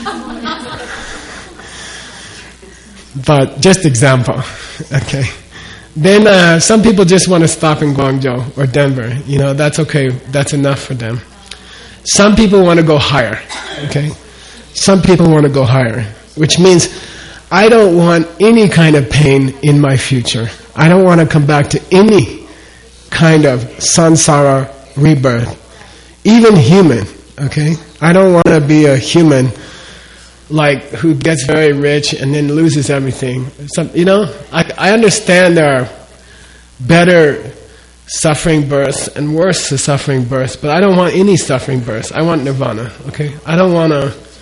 But just example, okay? Then some people just want to stop in Guangzhou or Denver. You know, that's okay. That's enough for them. Some people want to go higher, okay? Some people want to go higher, which means I don't want any kind of pain in my future. I don't want to come back to any kind of samsara rebirth, even human, okay? I don't want to be a human like who gets very rich and then loses everything. You know, I understand there are better suffering births and worse suffering births, but I don't want any suffering births. I want nirvana, okay? I don't want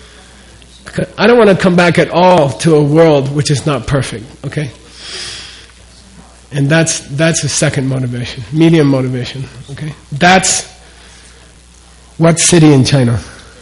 to come back at all to a world which is not perfect, okay? And that's the second motivation, medium motivation, okay? That's what city in China?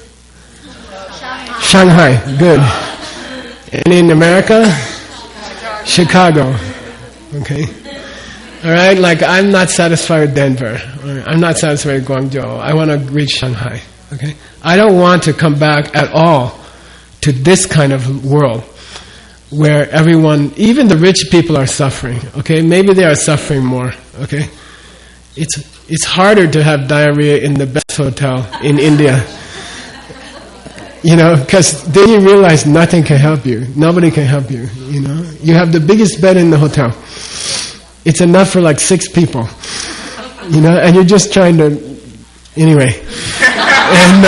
Shanghai, good. And in America? Chicago, okay? All right, like I'm not satisfied with Denver. I'm not satisfied with Guangzhou. I want to reach Shanghai. Okay, I don't want to come back at all to this kind of world where everyone, even the rich people, are suffering. Okay, maybe they are suffering more. Okay, it's harder to have diarrhea in the best hotel in India. You know, because then you realize nothing can help you. Nobody can help you. You know, you have the biggest bed in the hotel. It's enough for like 6 people, you know, and you're just trying to, anyway. And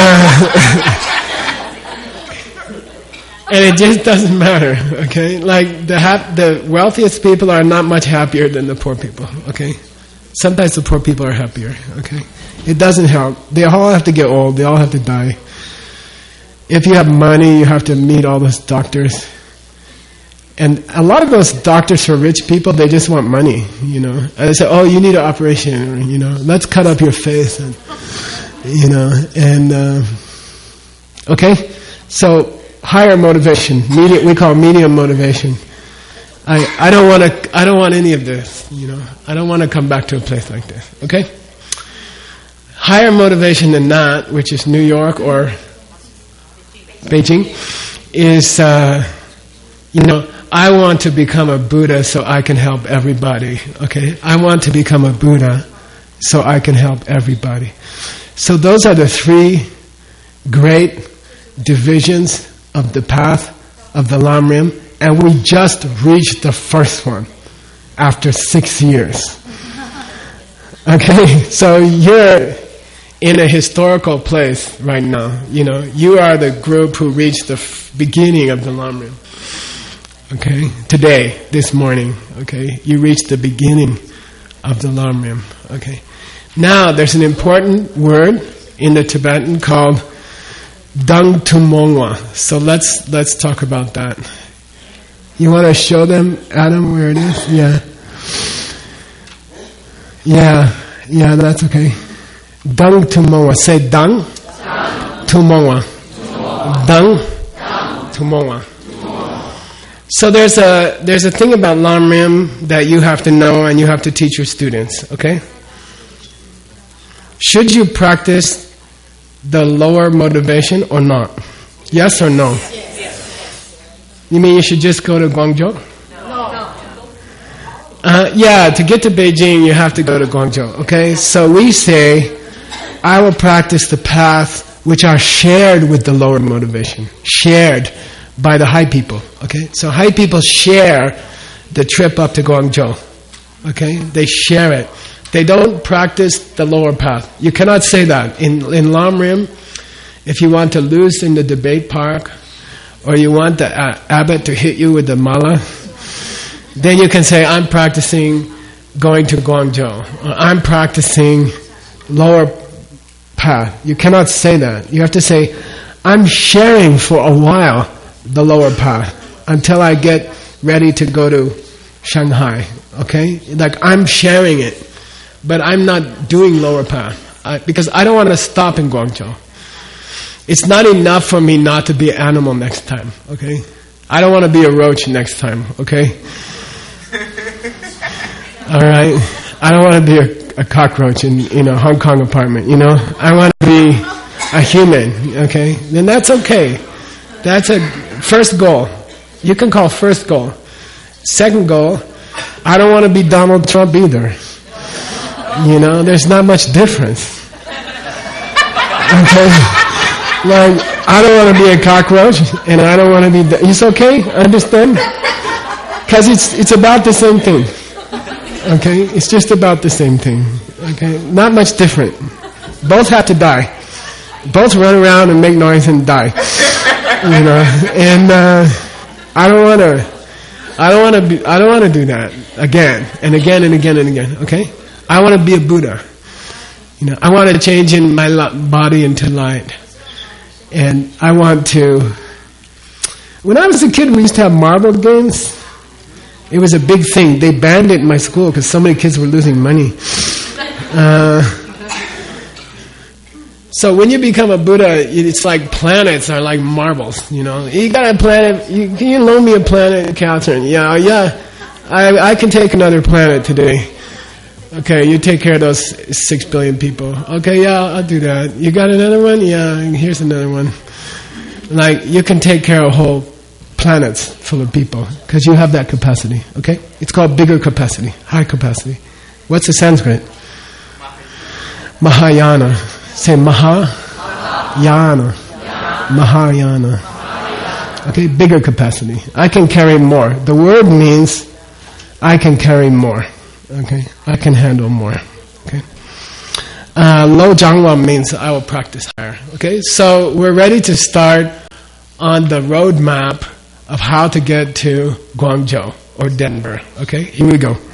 and it just doesn't matter, okay? Like the wealthiest people are not much happier than the poor people, okay? Sometimes the poor people are happier, okay? It doesn't help. They all have to get old. They all have to die. If you have money, you have to meet all those doctors. And a lot of those doctors for rich people, they just want money, you know. And they say, oh, you need an operation, or, you know, let's cut up your face, and, you know, and, okay? So, higher motivation, we call medium motivation. I don't want any of this, you know. I don't want to come back to a place like this, okay? Higher motivation than that, which is New York or Beijing, is, you know, I want to become a Buddha so I can help everybody, okay? I want to become a Buddha so I can help everybody. So those are the 3 great divisions of the path of the Lam Rim, and we just reached the first one after 6 years. Okay, so you're in a historical place right now, you know. You are the group who reached the beginning of the Lam Rim. Okay, today, this morning, okay, you reached the beginning of the Lam Rim, okay. Now, there's an important word in the Tibetan called Dang Tumongwa. So let's talk about that. You want to show them, Adam, where it is? Yeah, that's okay. Dang Tumongwa. Say Dang Tumongwa. Dang Tumongwa. So there's a thing about Lam Rim that you have to know and you have to teach your students, okay? Should you practice the lower motivation or not? Yes or no? Yes. You mean you should just go to Guangzhou? No. Yeah, to get to Beijing you have to go to Guangzhou, okay? So we say, I will practice the path which are shared with the lower motivation. Shared by the high people, okay? So high people share the trip up to Guangzhou, okay? They share it. They don't practice the lower path. You cannot say that. In Lam Rim, if you want to lose in the debate park, or you want the abbot to hit you with the mala, then you can say, I'm practicing going to Guangzhou, or I'm practicing lower path. You cannot say that. You have to say, I'm sharing for a while the lower path until I get ready to go to Shanghai, okay? Like I'm sharing it, but I'm not doing lower path because I don't want to stop in Guangzhou. It's not enough for me not to be an animal next time, okay? I don't want to be a roach next time, okay? All right? I don't want to be a cockroach in a Hong Kong apartment, you know? I want to be a human, okay? Then that's okay. That's a first goal. You can call first goal. Second goal, I don't want to be Donald Trump either. You know, there's not much difference. Okay? Like, I don't want to be a cockroach, and I don't want to be... It's okay? Understand? Because it's about the same thing. Okay? It's just about the same thing. Okay? Not much different. Both have to die. Both run around and make noise and die. You know, and I don't want to do that again and again and again and again. Okay, I want to be a Buddha. You know, I want to change in my body into light, and I want to. When I was a kid, we used to have marble games. It was a big thing. They banned it in my school because so many kids were losing money. So when you become a Buddha, it's like planets are like marbles, you know. You got a planet, can you loan me a planet, Catherine? Yeah, I can take another planet today. Okay, you take care of those 6 billion people. Okay, yeah, I'll do that. You got another one? Yeah, here's another one. Like, you can take care of whole planets full of people because you have that capacity, okay? It's called bigger capacity, high capacity. What's the Sanskrit? Mahayana. Say Mahayana. Mahayana. Okay, bigger capacity. I can carry more. The word means I can carry more. Okay, I can handle more. Okay. Lo Jangwa means I will practice higher. Okay, so we're ready to start on the roadmap of how to get to Guangzhou or Denver. Okay, here we go.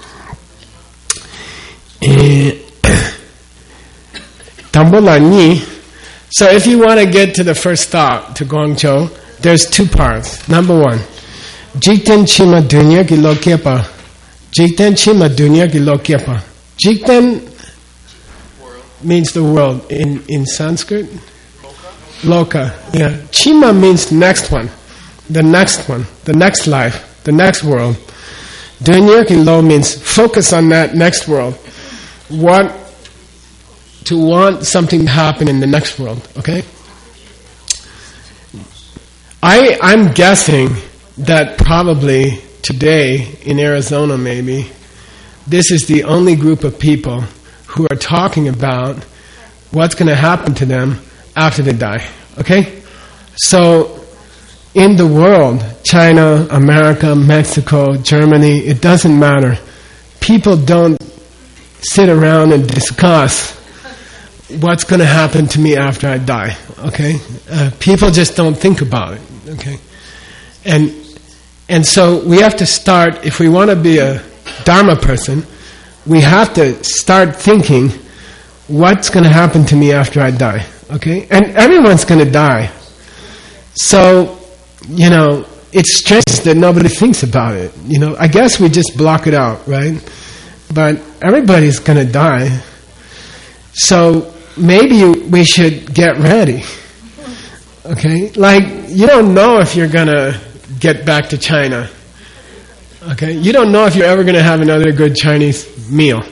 So if you want to get to the first stop, to Guangzhou, there's 2 parts. Number 1, Jikten Chima Dunya Gilokepa. Jikten Chima Dunya Gilokepa. Jikten means the world in Sanskrit. Loka. Yeah. Chima means next one. The next one. The next life. The next world. Dunya Gilo means focus on that next world. To want something to happen in the next world. Okay? I'm guessing that probably today in Arizona maybe this is the only group of people who are talking about what's going to happen to them after they die. Okay? So in the world, China, America, Mexico, Germany, it doesn't matter. People don't sit around and discuss what's going to happen to me after I die. Okay? People just don't think about it. Okay? And so we have to start, if we want to be a Dharma person, we have to start thinking, what's going to happen to me after I die? Okay? And everyone's going to die. So, it's strange that nobody thinks about it. I guess we just block it out, right? But everybody's going to die. So maybe we should get ready. Okay? Like, you don't know if you're going to get back to China. Okay? You don't know if you're ever going to have another good Chinese meal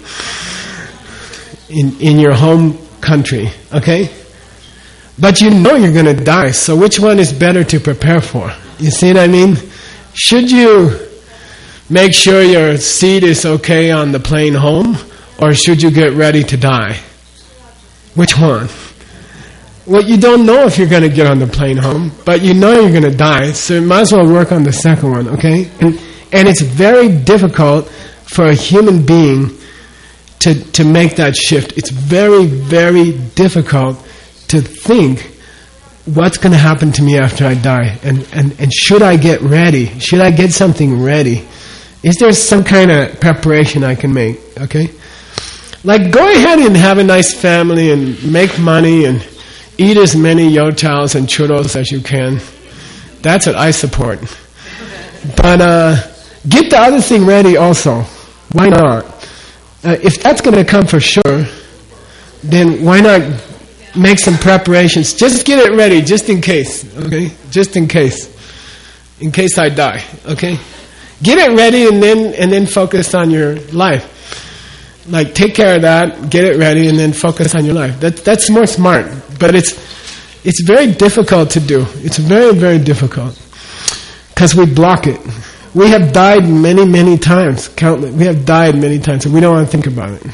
in your home country. Okay? But you know you're going to die, so which one is better to prepare for? You see what I mean? Should you make sure your seat is okay on the plane home, or should you get ready to die? Which one? Well, you don't know if you're going to get on the plane home, but you know you're going to die, so you might as well work on the second one, okay? And it's very difficult for a human being to make that shift. It's very, very difficult to think, what's going to happen to me after I die? And should I get ready? Should I get something ready? Is there some kind of preparation I can make? Okay? Like, go ahead and have a nice family and make money and eat as many youtiaos and churros as you can. That's what I support. But get the other thing ready also. Why not? If that's going to come for sure, then why not make some preparations? Just get it ready, just in case. Okay? Just in case. In case I die. Okay? Get it ready and then focus on your life. Like, take care of that, get it ready, and then focus on your life. That's more smart. But it's very difficult to do. It's very, very difficult. Because we block it. We have died many, many times. Countless. We have died many times, and we don't want to think about it.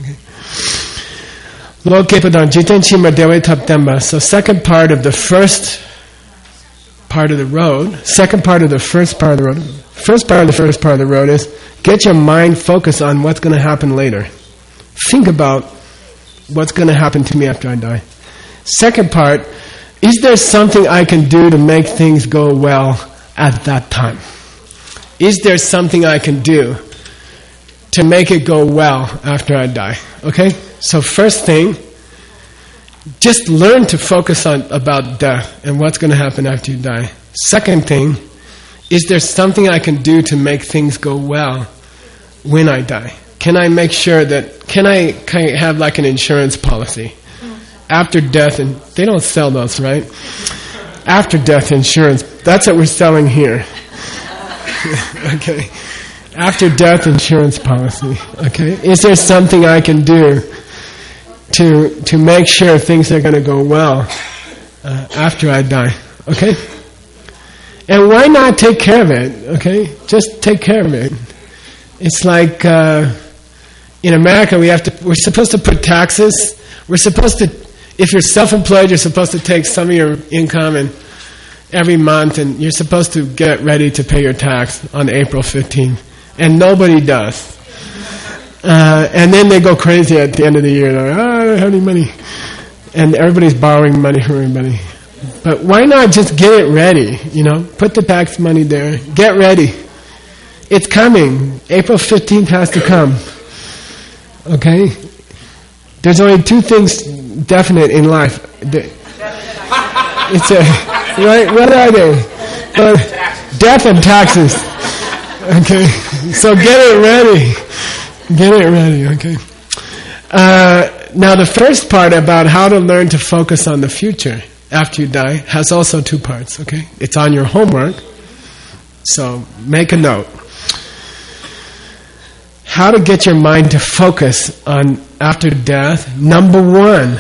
Okay. So second part of the first part of the road, second part of the first part of the road, first part of the first part of the road is get your mind focused on what's going to happen later. Think about what's going to happen to me after I die. Second part, is there something I can do to make things go well at that time? Is there something I can do to make it go well after I die? Okay? So first thing, just learn to focus on about death and what's going to happen after you die. Second thing, is there something I can do to make things go well when I die? Can I make sure that, can I have like an insurance policy? After death, and they don't sell those, right? After death insurance, that's what we're selling here. Okay. after death insurance policy. Okay, is there something I can do to make sure things are going to go well after I die? Okay, and why not take care of it? Okay, just take care of it. It's like in America, we're supposed to put taxes. We're supposed to, if you're self-employed, you're supposed to take some of your income and every month, and you're supposed to get ready to pay your tax on April 15th. And nobody does. And then they go crazy at the end of the year. They're like, I don't have any money. And everybody's borrowing money from everybody. But why not just get it ready, Put the tax money there. Get ready. It's coming. April 15th has to come. Okay? There's only two things definite in life. Right? What are they? Death and taxes. Okay? So get it ready. Get it ready, okay? Now the first part about how to learn to focus on the future after you die has also two parts, okay? It's on your homework, so make a note. How to get your mind to focus on after death. Number one,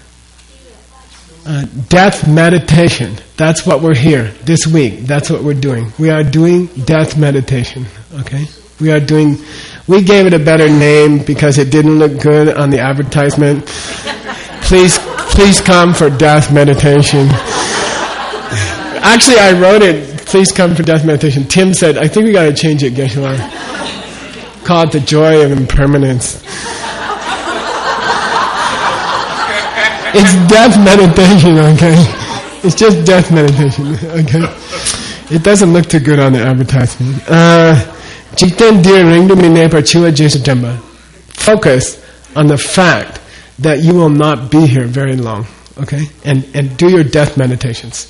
death meditation. That's what we're here this week. That's what we're doing. We are doing death meditation, okay? We gave it a better name because it didn't look good on the advertisement. Please come for death meditation. Actually, I wrote it, please come for death meditation. Tim said, I think we got to change it, Geshe-la. Call it the joy of impermanence. It's death meditation, okay? It's just death meditation, okay? It doesn't look too good on the advertisement. Focus on the fact that you will not be here very long, okay? And do your death meditations.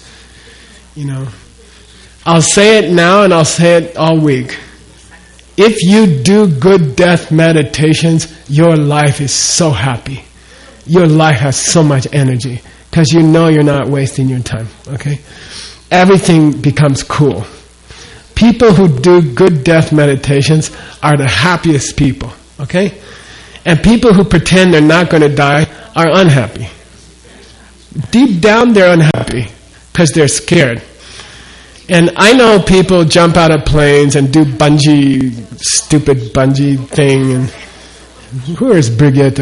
I'll say it now and I'll say it all week. If you do good death meditations, your life is so happy. Your life has so much energy because you know you're not wasting your time, okay? Everything becomes cool. People who do good death meditations are the happiest people, okay? And people who pretend they're not going to die are unhappy. Deep down, they're unhappy because they're scared. And I know people jump out of planes and do stupid bungee thing. And who is Brigitte?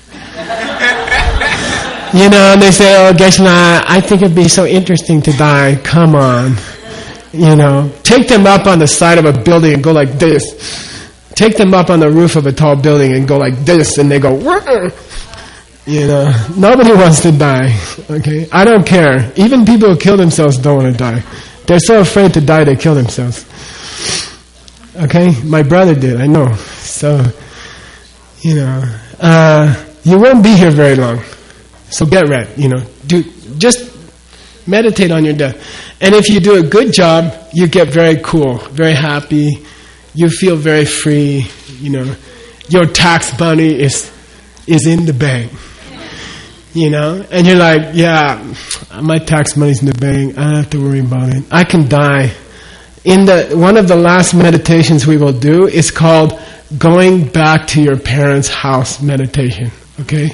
And they say, oh, Geshe-la, I think it'd be so interesting to die. Come on. Take them up on the side of a building and go like this. Take them up on the roof of a tall building and go like this, and they go, whoa. Nobody wants to die. Okay, I don't care. Even people who kill themselves don't want to die. They're so afraid to die they kill themselves. Okay, my brother did. I know. So, you won't be here very long. So get ready. Just meditate on your death. And if you do a good job, you get very cool, very happy. You feel very free. Your tax money is in the bank. And you're like, yeah, my tax money's in the bank. I don't have to worry about it. I can die. One of the last meditations we will do is called going back to your parents' house meditation. Okay?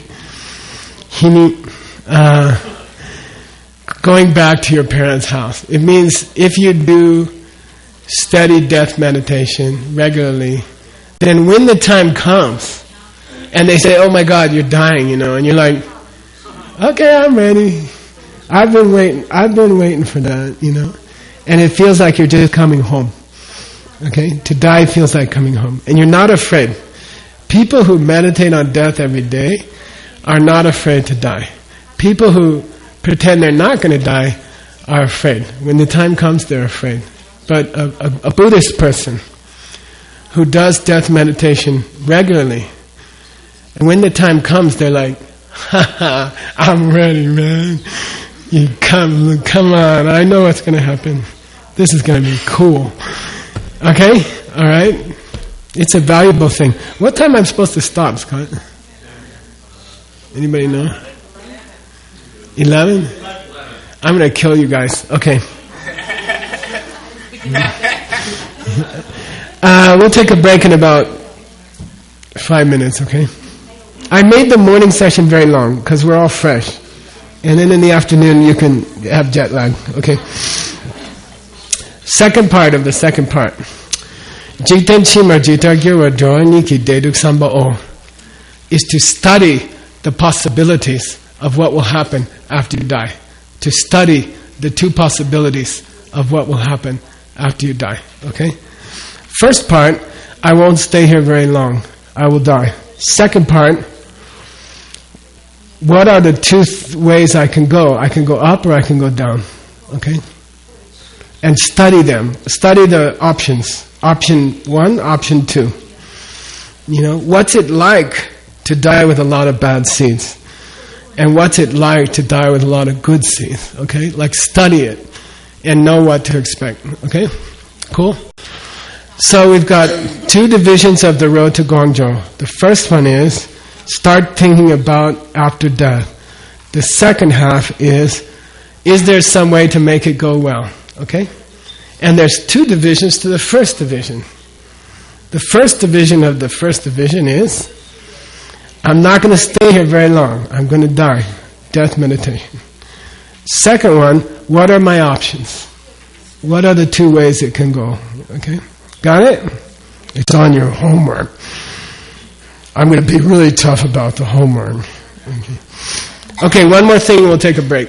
Going back to your parents' house. It means if you do steady death meditation regularly, then when the time comes and they say, oh my God, you're dying, and you're like, okay, I'm ready. I've been waiting for that, And it feels like you're just coming home. Okay? To die feels like coming home. And you're not afraid. People who meditate on death every day are not afraid to die. People who pretend they're not going to die are afraid. When the time comes, they're afraid. But a Buddhist person who does death meditation regularly, and when the time comes, they're like, I'm ready, man. You come on, I know what's going to happen. This is going to be cool. Okay? All right? It's a valuable thing. What time am I supposed to stop, Scott? Anybody know? 11? I'm going to kill you guys. Okay. We'll take a break in about 5 minutes, okay? I made the morning session very long because we're all fresh. And then in the afternoon you can have jet lag, okay? Second part of the second part. Jiten Chima Jitagyo Joaniki Deduk Sambao is to study the possibilities of what will happen after you die. To study the two possibilities of what will happen after you die. Okay? First part, I won't stay here very long. I will die. Second part, what are the two ways I can go? I can go up or I can go down. Okay? And study them. Study the options. Option 1, option 2. You know, what's it like to die with a lot of bad seeds? And what's it like to die with a lot of good seeds? Okay? Like study it and know what to expect. Okay? Cool? So we've got 2 divisions of the road to Guangzhou. The first one is start thinking about after death. The second half is there some way to make it go well? Okay? And there's 2 divisions to the first division. The first division of the first division is, I'm not going to stay here very long. I'm going to die. Death meditation. Second one, what are my options? What are the 2 ways it can go? Okay? Got it? It's on your homework. I'm going to be really tough about the homework. Okay, one more thing and we'll take a break.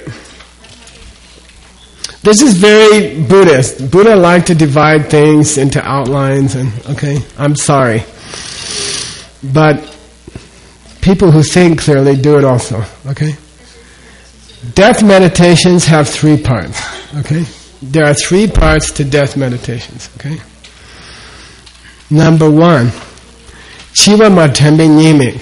This is very Buddhist. Buddha liked to divide things into outlines and, okay, I'm sorry. But people who think clearly do it also, okay? Death meditations have 3 parts, okay? There are 3 parts to death meditations, okay? Number 1, Chiva Matembe Nyime.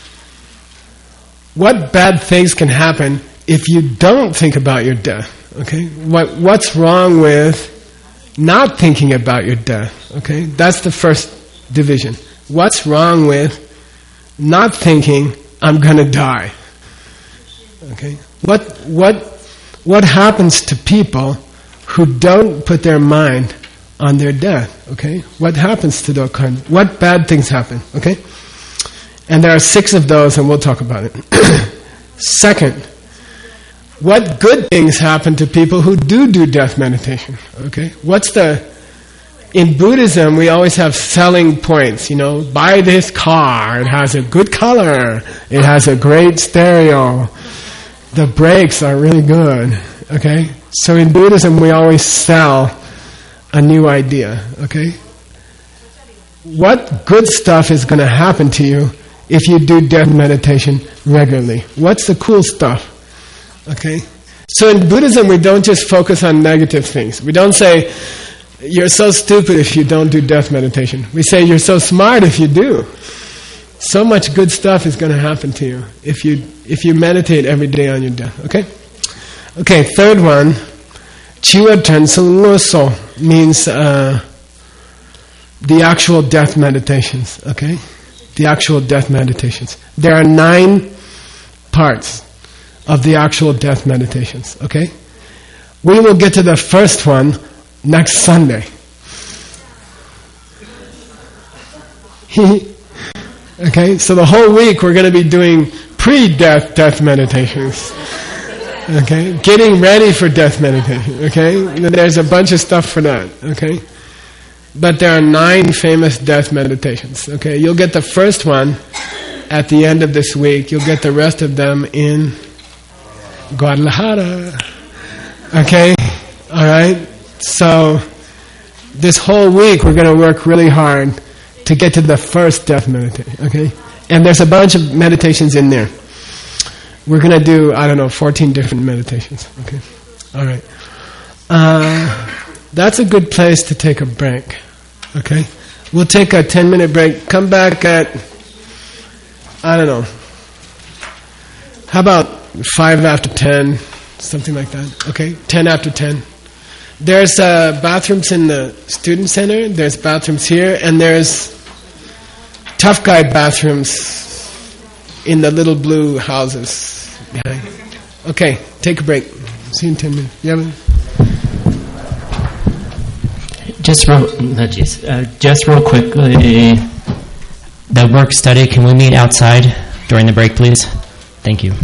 What bad things can happen if you don't think about your death? Okay, what's wrong with not thinking about your death? Okay, that's the first division. What's wrong with not thinking I'm going to die? Okay, what happens to people who don't put their mind on their death? Okay, what happens to those kind? What bad things happen? Okay, and there are 6 of those, and we'll talk about it. Second, what good things happen to people who do death meditation? Okay, in Buddhism we always have selling points. You know, buy this car. It has a good color. It has a great stereo. The brakes are really good. Okay, so in Buddhism we always sell a new idea. Okay, what good stuff is going to happen to you if you do death meditation regularly? What's the cool stuff? Okay, so in Buddhism we don't just focus on negative things. We don't say, you're so stupid if you don't do death meditation. We say, you're so smart if you do. So much good stuff is going to happen to you if you meditate every day on your death. Okay? Okay, third one, Chiwa Tensuloso means the actual death meditations. Okay? The actual death meditations. There are 9 parts of the actual death meditations, okay? We will get to the first one next Sunday. Okay, so the whole week we're going to be doing pre-death death meditations. Okay, getting ready for death meditation, okay? There's a bunch of stuff for that, okay? But there are 9 famous death meditations, okay? You'll get the first one at the end of this week. You'll get the rest of them in Guadalajara. Okay? Alright? So, this whole week we're going to work really hard to get to the first death meditation. Okay? And there's a bunch of meditations in there. We're going to do, 14 different meditations. Okay? Alright. That's a good place to take a break. Okay? We'll take a 10-minute break. Come back at, how about 5 after 10, something like that. Okay, 10 after 10. There's bathrooms in the student center. There's bathrooms here, and there's tough guy bathrooms in the little blue houses behind. Okay, take a break. See you in 10 minutes. Yeah, man. Just real quickly, the work study, can we meet outside during the break, please? Thank you.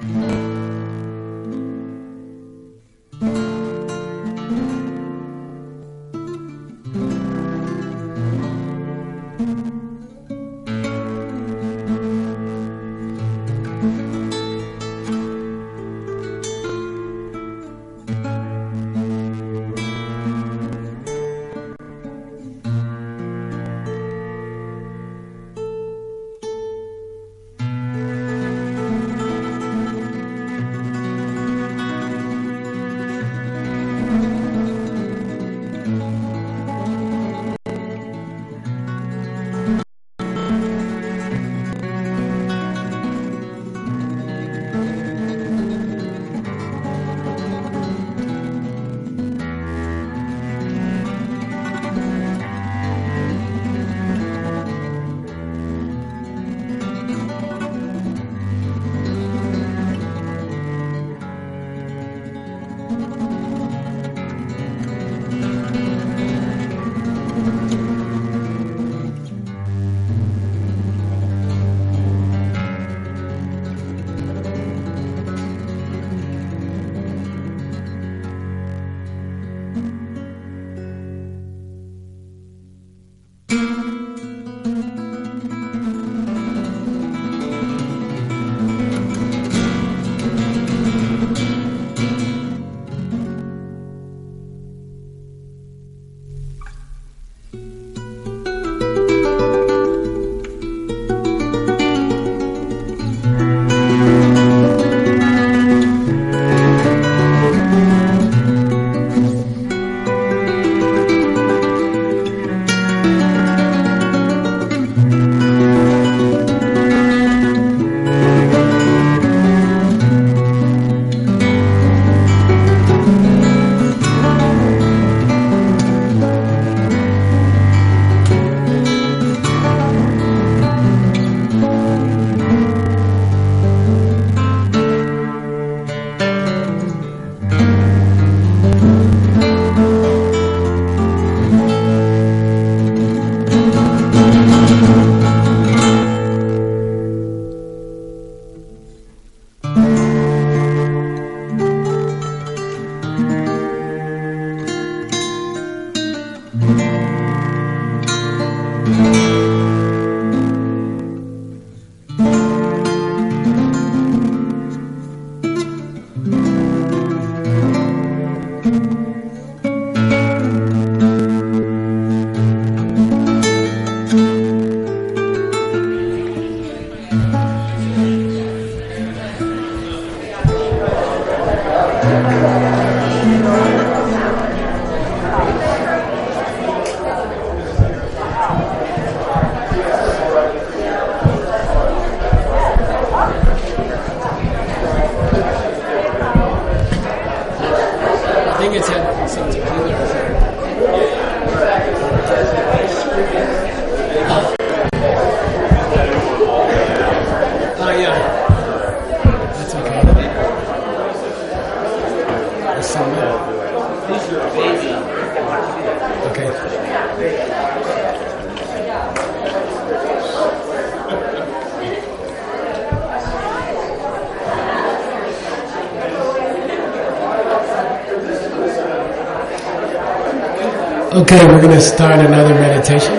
Okay, we're going to start another meditation.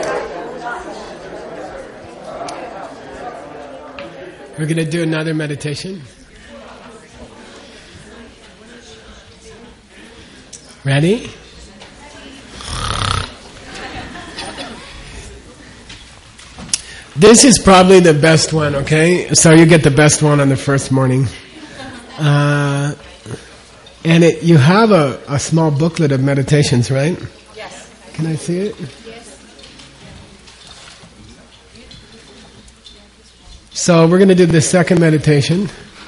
We're going to do another meditation. Ready? This is probably the best one, okay? So you get the best one on the first morning. And you have a small booklet of meditations, right? Yes. Can I see it? Yes. So we're going to do the second meditation.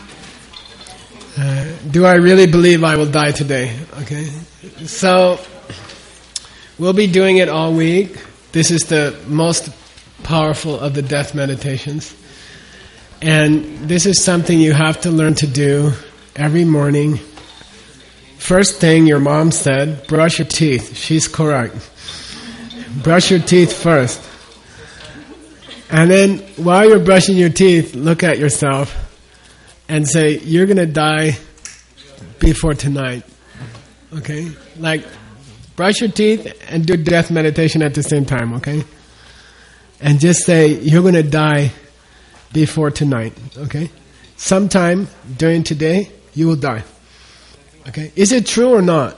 Do I really believe I will die today? Okay. So we'll be doing it all week. This is the most powerful of the death meditations. And this is something you have to learn to do every morning. First thing your mom said, brush your teeth. She's correct. Brush your teeth first. And then while you're brushing your teeth, look at yourself and say, you're going to die before tonight. Okay? Like, brush your teeth and do death meditation at the same time, okay? And just say, you're going to die before tonight, okay? Sometime during today, you will die. Okay? Is it true or not?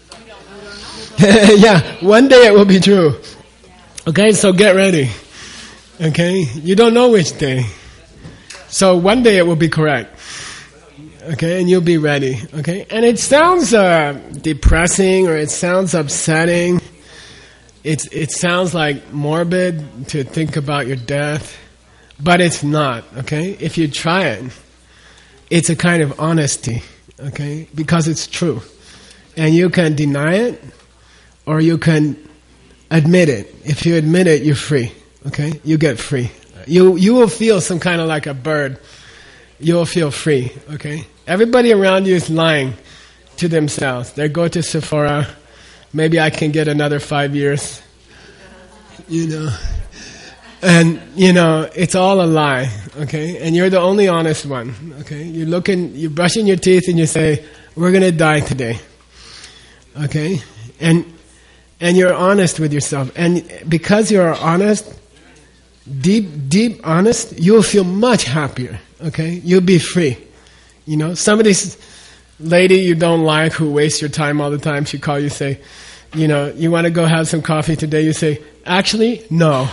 Yeah, one day it will be true. Okay, so get ready. Okay? You don't know which day. So one day it will be correct. Okay, and you'll be ready. Okay? And it sounds depressing, or it sounds upsetting. It sounds like morbid to think about your death. But it's not, okay? If you try it, it's a kind of honesty, okay? Because it's true. And you can deny it, or you can admit it. If you admit it, you're free, okay? You get free. You will feel some kind of like a bird. You will feel free, okay? Everybody around you is lying to themselves. They go to Sephora. Maybe I can get another 5 years. You know. And, you know, it's all a lie, okay? And you're the only honest one, okay? You're brushing your teeth and you say, we're going to die today, okay? And you're honest with yourself. And because you're honest, deep honest, you'll feel much happier, okay? You'll be free. You know, somebody's lady you don't like who wastes your time all the time, she call you, say, you know, you want to go have some coffee today? You say, actually, no.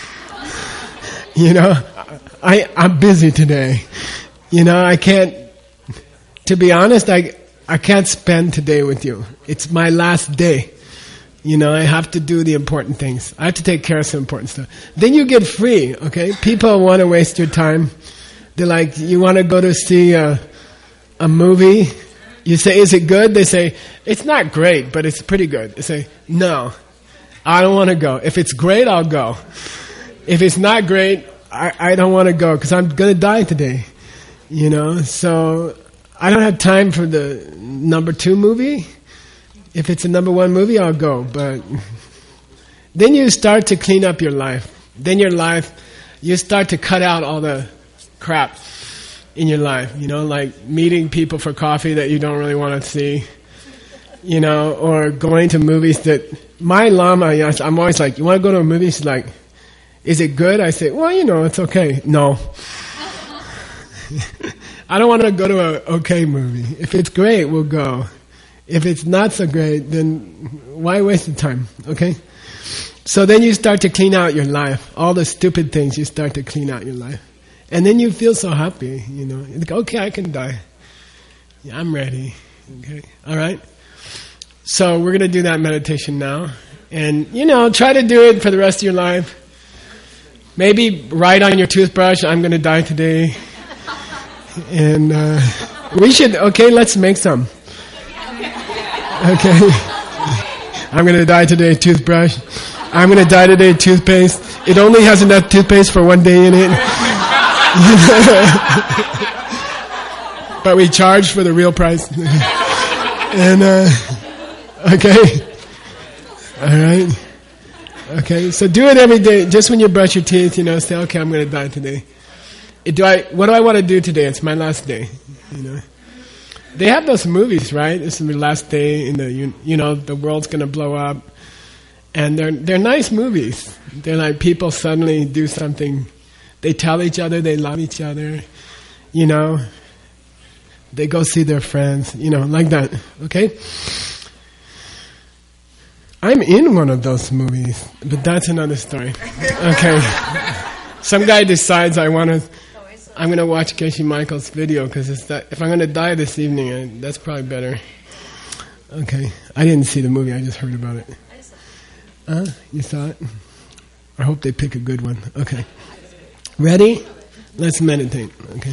You know, I'm busy today. You know, I can't, to be honest, I can't spend today with you. It's my last day. You know, I have to do the important things. I have to take care of some important stuff. Then you get free, okay? People want to waste your time. They're like, you want to go to see a movie? You say, is it good? They say, it's not great, but it's pretty good. They say, no, I don't want to go. If it's great, I'll go. If it's not great, I don't want to go because I'm going to die today. You know, so I don't have time for the number 2 movie. If it's a number 1 movie, I'll go. But then you start to clean up your life. Then your life, you start to cut out all the crap in your life. You know, like meeting people for coffee that you don't really want to see. You know, or going to movies that... My Lama, I'm always like, you want to go to a movie? She's like, is it good? I say, well, you know, it's okay. No. I don't want to go to an okay movie. If it's great, we'll go. If it's not so great, then why waste the time, okay? So then you start to clean out your life. All the stupid things, you start to clean out your life. And then you feel so happy, you know. You're like, okay, I can die. Yeah, I'm ready. Okay, all right? So we're going to do that meditation now. And, you know, try to do it for the rest of your life. Maybe write on your toothbrush, I'm going to die today. And we should, okay, let's make some. Okay. I'm going to die today, toothbrush. I'm going to die today, toothpaste. It only has enough toothpaste for 1 day in it. But we charge for the real price. And, okay. All right. Okay, so do it every day. Just when you brush your teeth, you know, say, okay, I'm going to die today. What do I want to do today? It's my last day, you know. They have those movies, right? This is the last day in the, you know, the world's going to blow up. And they're nice movies. They're like people suddenly do something. They tell each other they love each other, you know. They go see their friends, you know, like that, okay? I'm in one of those movies, but that's another story. Okay. Some guy decides I'm going to watch Geshe Michael's video because if I'm going to die this evening, that's probably better. Okay. I didn't see the movie, I just heard about it. You saw it? I hope they pick a good one. Okay. Ready? Let's meditate. Okay.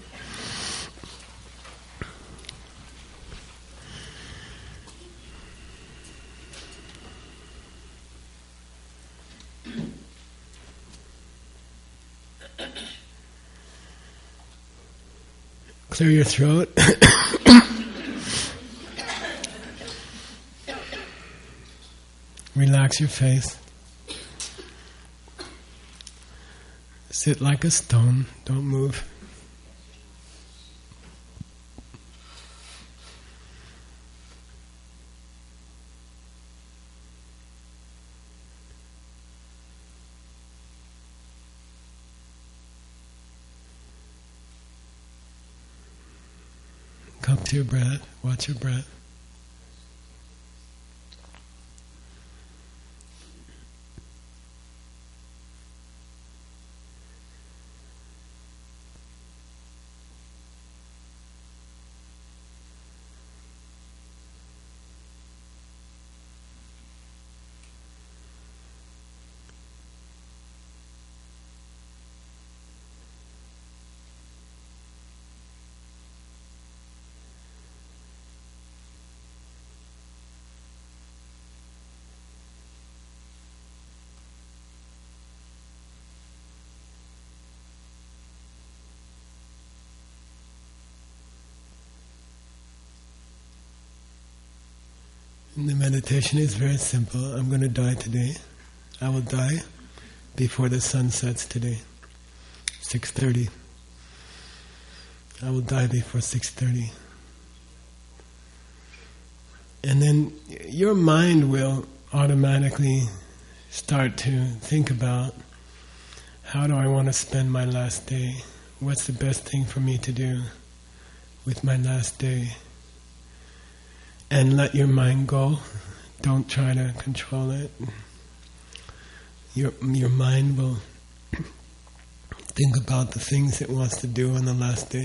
Clear your throat. Relax your face. Sit like a stone. Don't move. Come to your breath. Watch your breath. And the meditation is very simple. I'm going to die today. I will die before the sun sets today. 6:30. I will die before 6:30. And then your mind will automatically start to think about, how do I want to spend my last day? What's the best thing for me to do with my last day? And let your mind go. Don't try to control it. Your mind will think about the things it wants to do on the last day.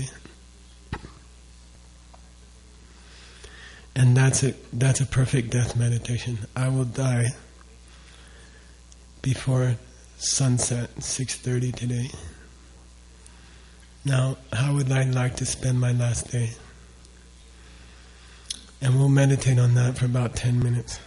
And that's a perfect death meditation. I will die before sunset, 6:30 today. Now, how would I like to spend my last day? And we'll meditate on that for about 10 minutes.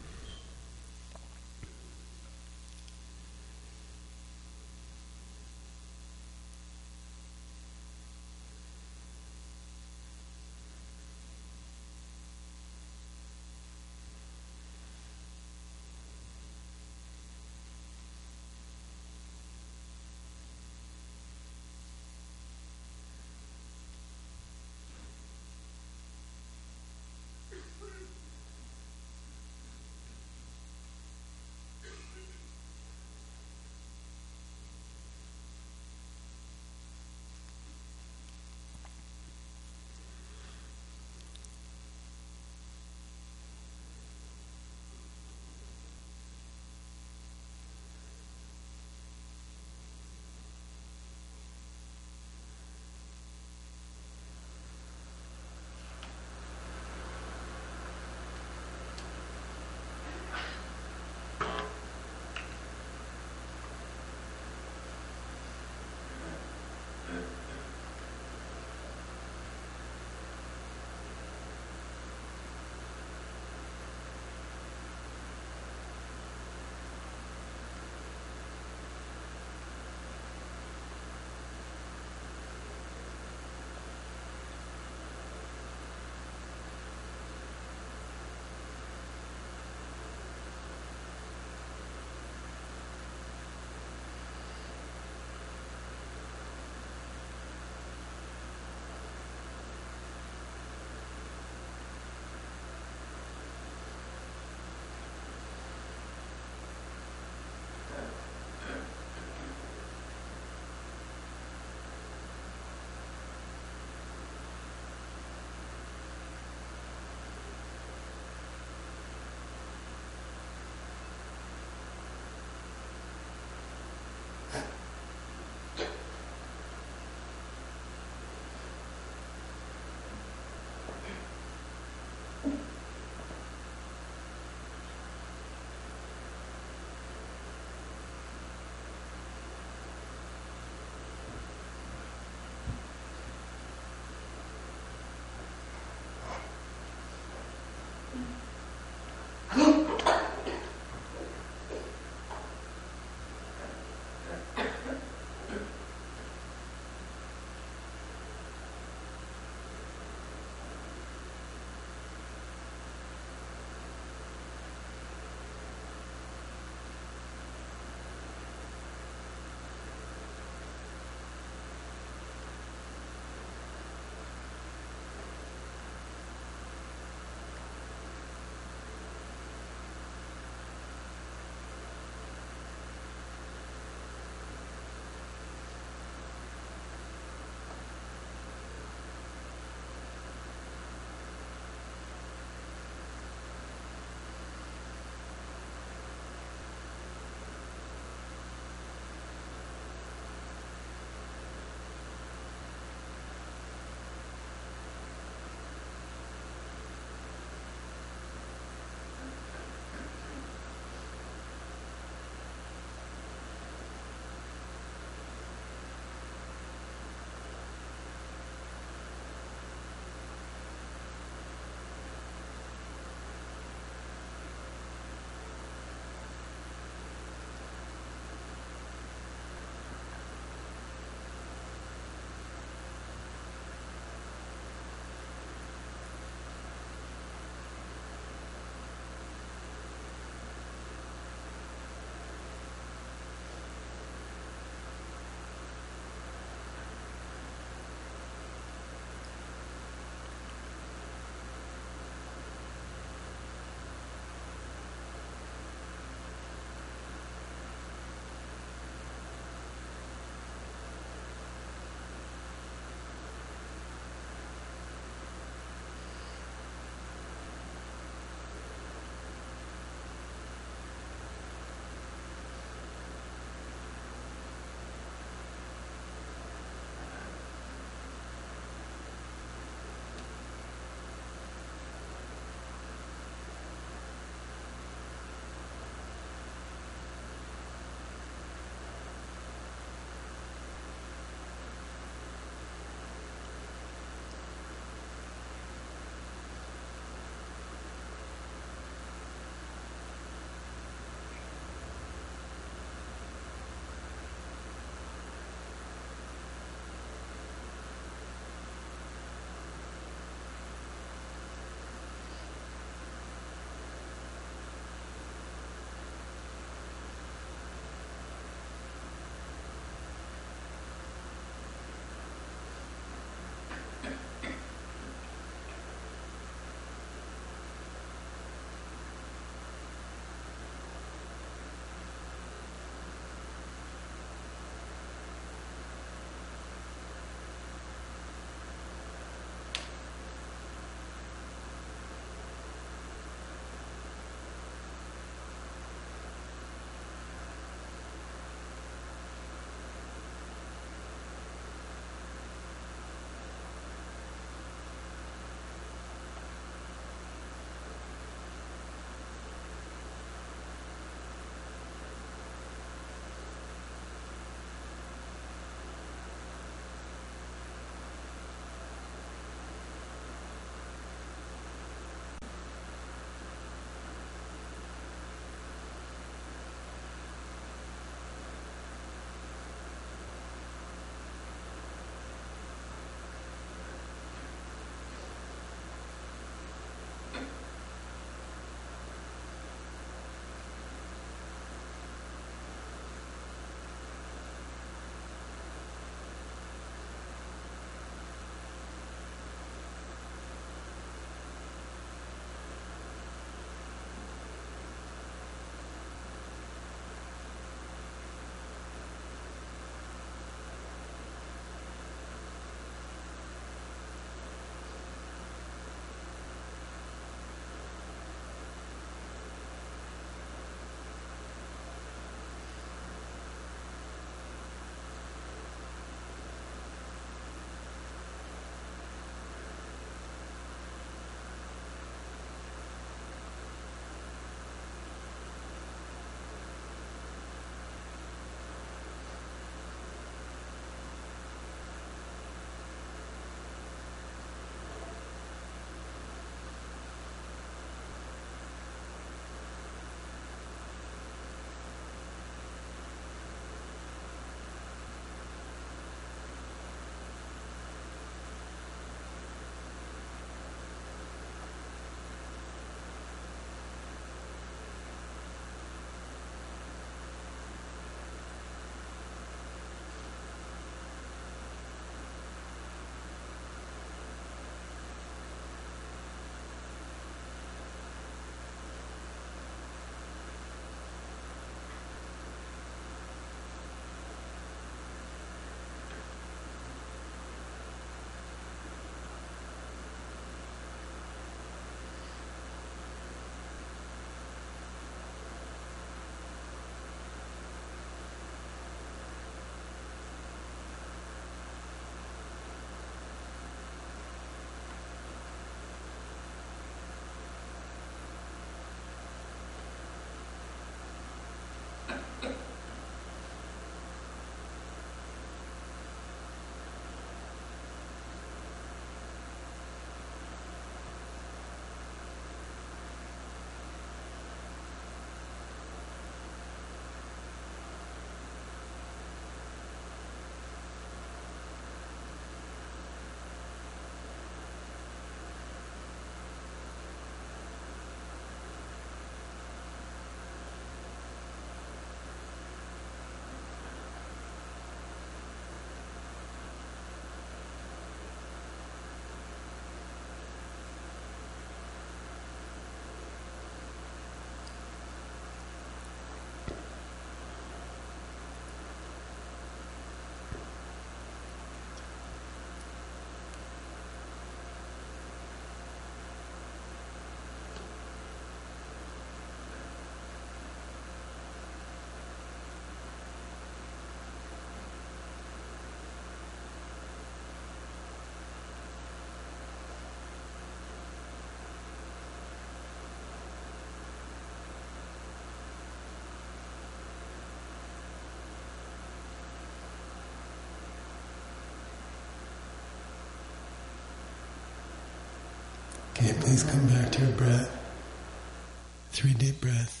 Okay, please come back to your breath. 3 deep breaths.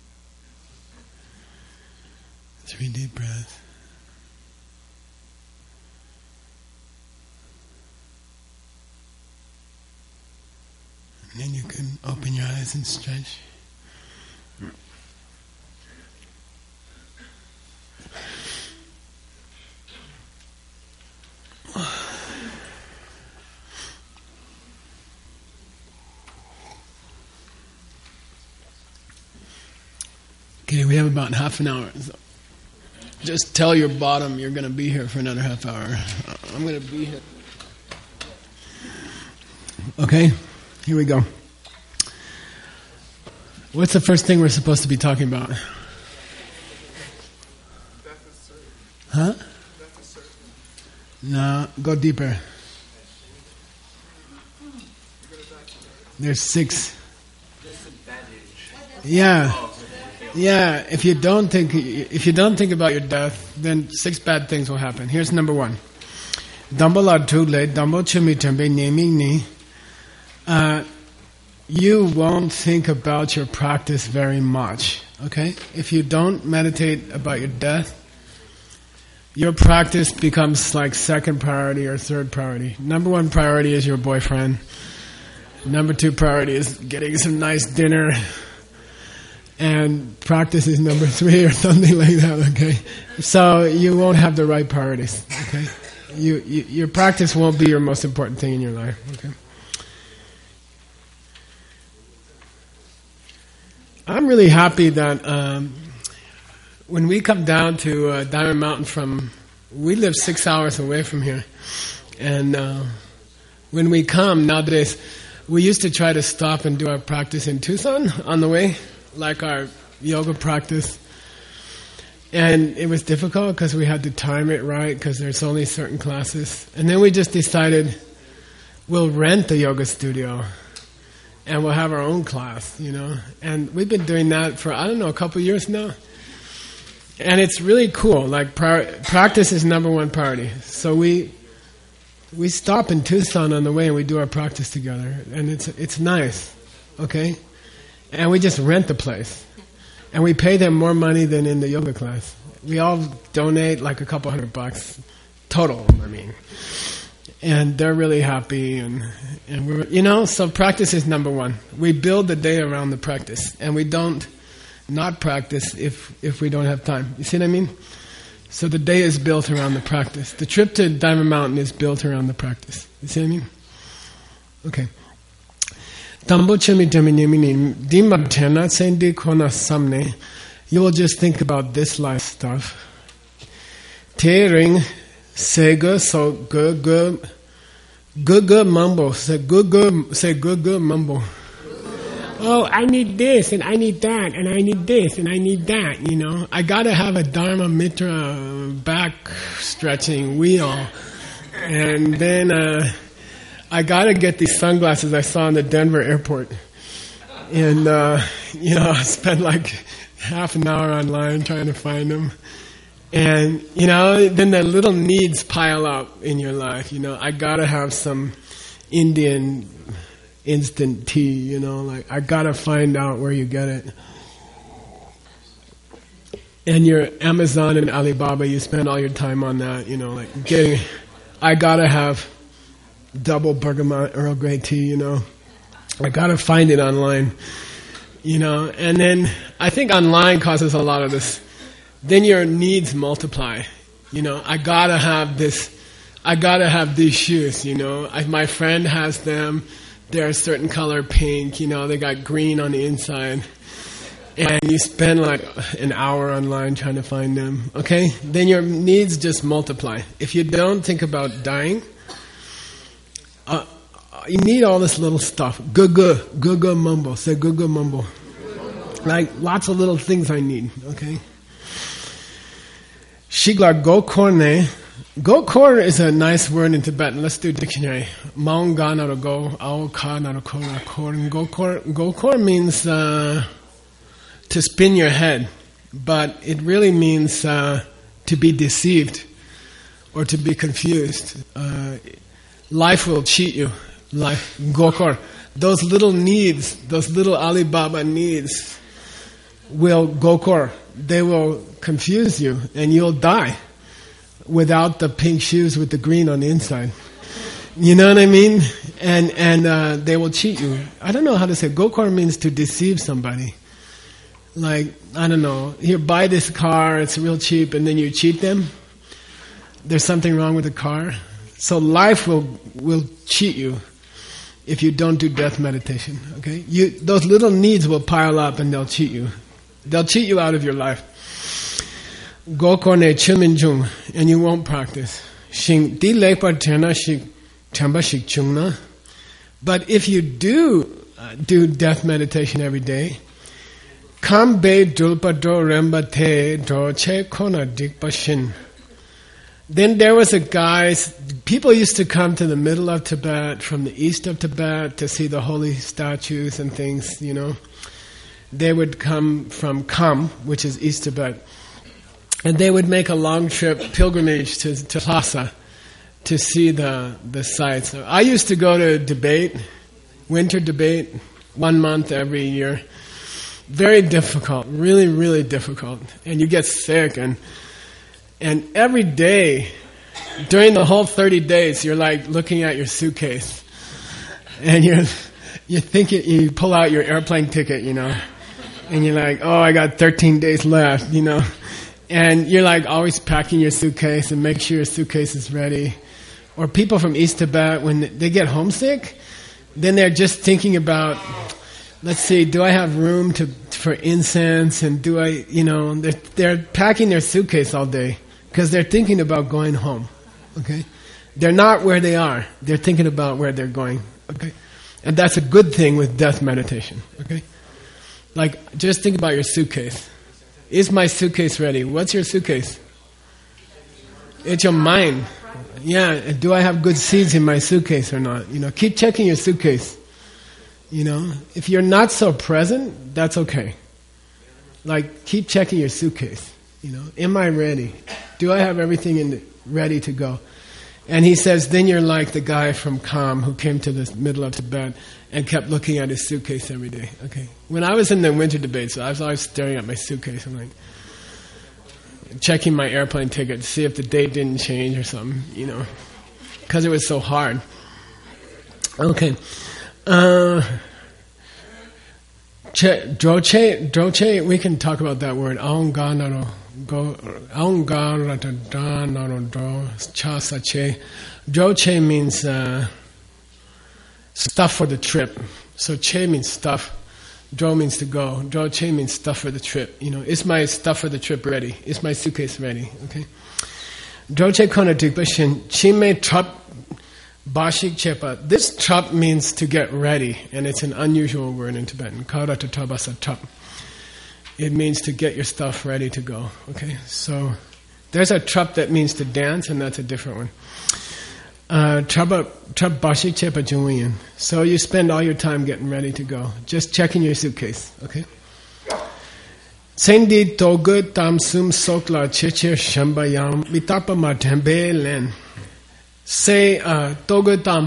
3 deep breaths. And then you can open your eyes and stretch. Okay, we have about half an hour. So just tell your bottom you're going to be here for another half hour. I'm going to be here. Okay, here we go. What's the first thing we're supposed to be talking about? Huh? No, go deeper. There's 6. Yeah. Yeah, if you don't think about your death, then 6 bad things will happen. Here's number 1. You won't think about your practice very much. Okay? If you don't meditate about your death, your practice becomes like second priority or third priority. Number 1 priority is your boyfriend. Number 2 priority is getting some nice dinner. And practice is number 3 or something like that, okay? So you won't have the right priorities, okay? Your practice won't be your most important thing in your life, okay? I'm really happy that when we come down to Diamond Mountain we live 6 hours away from here. And when we come nowadays, we used to try to stop and do our practice in Tucson on the way, like our yoga practice. And it was difficult because we had to time it right because there's only certain classes. And then we just decided we'll rent the yoga studio and we'll have our own class, you know. And we've been doing that for, a couple years now. And it's really cool. Like practice is number 1 priority. So we stop in Tucson on the way and we do our practice together. And it's nice, okay? And we just rent the place. And we pay them more money than in the yoga class. We all donate like a couple $100 total, And they're really happy and we're, so practice is number 1. We build the day around the practice. And we don't not practice if we don't have time. You see what I mean? So the day is built around the practice. The trip to Diamond Mountain is built around the practice. You see what I mean? Okay. You will just think about this life stuff. Tearing, say good, so good mumble. Say good mumble. Oh, I need this and I need that and I need this and I need that. I gotta have a Dharma Mitra back stretching wheel, and then. I gotta get these sunglasses I saw in the Denver airport. And, I spent like half an hour online trying to find them. And, then the little needs pile up in your life. I gotta have some Indian instant tea, I gotta find out where you get it. And your Amazon and Alibaba, you spend all your time on that, I gotta have double bergamot Earl Grey tea, I gotta find it online, and then I think online causes a lot of this. Then your needs multiply, I gotta have this, I gotta have these shoes, my friend has them, they're a certain color pink, they got green on the inside, and you spend like an hour online trying to find them, okay? Then your needs just multiply. If you don't think about dying, you need all this little stuff. Good mumble. Say good mumble. Like lots of little things I need. Okay. Shigla gokorne. Gokor is a nice word in Tibetan. Let's do dictionary. Maung ga naro go, ao ka naro ko korn. Gokor means to spin your head, but it really means to be deceived or to be confused. Life will cheat you. Life, gokor. those little needs, those little Alibaba needs will gokor. They will confuse you and you'll die without the pink shoes with the green on the inside. You know what I mean? And they will cheat you. I don't know how to say. Gokor means to deceive somebody. Like, I don't know, here, buy this car, it's real cheap, and then you cheat them. There's something wrong with the car. So life will cheat you if you don't do death meditation. Okay, those little needs will pile up and they'll cheat you. They'll cheat you out of your life. Gokor ne chilminjung, and you won't practice. Shing di lekpa tena shik tamba shik chungna. But if you do death meditation every day, kambe dulpa do remba te do che kona dikpa shin. Then there was a guy, people used to come to the middle of Tibet, from the east of Tibet, to see the holy statues and things, you know. They would come from Kham, which is East Tibet, and they would make a long trip, pilgrimage to Lhasa to see the sites. I used to go to debate, winter debate, 1 month every year. Very difficult, really, really difficult. And you get sick, and every day, during the whole 30 days, you're like looking at your suitcase, and you're thinking, you pull out your airplane ticket, you know, and you're like, oh, I got 13 days left, you know, and you're like always packing your suitcase and make sure your suitcase is ready. Or people from East Tibet, when they get homesick, then they're just thinking about, let's see, do I have room for incense, and do I, you know, they're packing their suitcase all day because they're thinking about going home. Okay, they're not where they are; they're thinking about where they're going. Okay, and that's a good thing with death meditation. Okay, like just think about your suitcase. Is my suitcase ready? What's your suitcase? It's your mind. Yeah, do I have good seeds in my suitcase or not? You know, keep checking your suitcase. You know, if you're not so present, that's okay. Like, keep checking your suitcase. You know, am I ready? Do I have everything ready to go? And he says, then you're like the guy from Kham who came to the middle of Tibet and kept looking at his suitcase every day. Okay. When I was in the winter debates, I was always staring at my suitcase. I'm like, checking my airplane ticket to see if the date didn't change or something, you know, because it was so hard. Okay. Droche, we can talk about that word. Droche means stuff for the trip. So che means stuff. Dro means to go. Droche means stuff for the trip. You know, is my stuff for the trip ready? Is my suitcase ready? Okay. Droche kona dikbashin chime trup bashik chepa. This trup means to get ready, and it's an unusual word in Tibetan. Karata tabasa trup. It means to get your stuff ready to go. Okay. So there's a trup that means to dance, and that's a different one. Trup bashik chepa junwiyan. So you spend all your time getting ready to go, just checking your suitcase. Okay. Sendi togu tam sum sokla cheche shambayam mitapa matembe len. Say togu tam.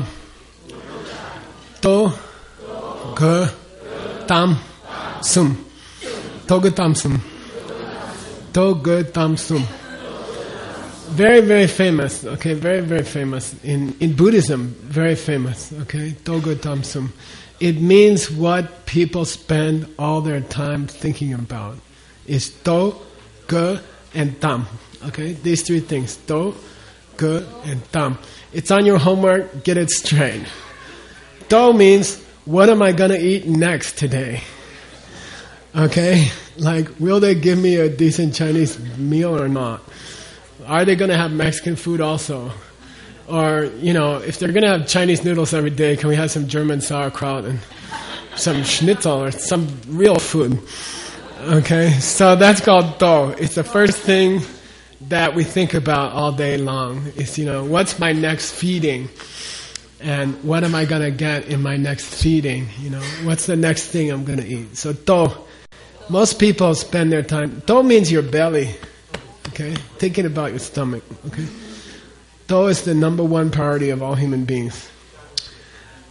To gu tam sum. Togu tam sum. Togu tam sum. Very, very famous. Okay, very, very famous in Buddhism. Very famous. Okay, Togu tam sum. It means what people spend all their time thinking about. Is to, gu, and tam. Okay, these three things: to, gu, and tam. It's on your homework. Get it straight. To means, what am I gonna eat next today? Okay, like, will they give me a decent Chinese meal or not? Are they going to have Mexican food also? Or, you know, if they're going to have Chinese noodles every day, can we have some German sauerkraut and some schnitzel or some real food? Okay, so that's called do. It's the first thing that we think about all day long. Is, you know, what's my next feeding? And what am I going to get in my next feeding? You know, what's the next thing I'm going to eat? So do. Most people spend their time. Do means your belly. Okay, thinking about your stomach. Okay, do is the number one priority of all human beings.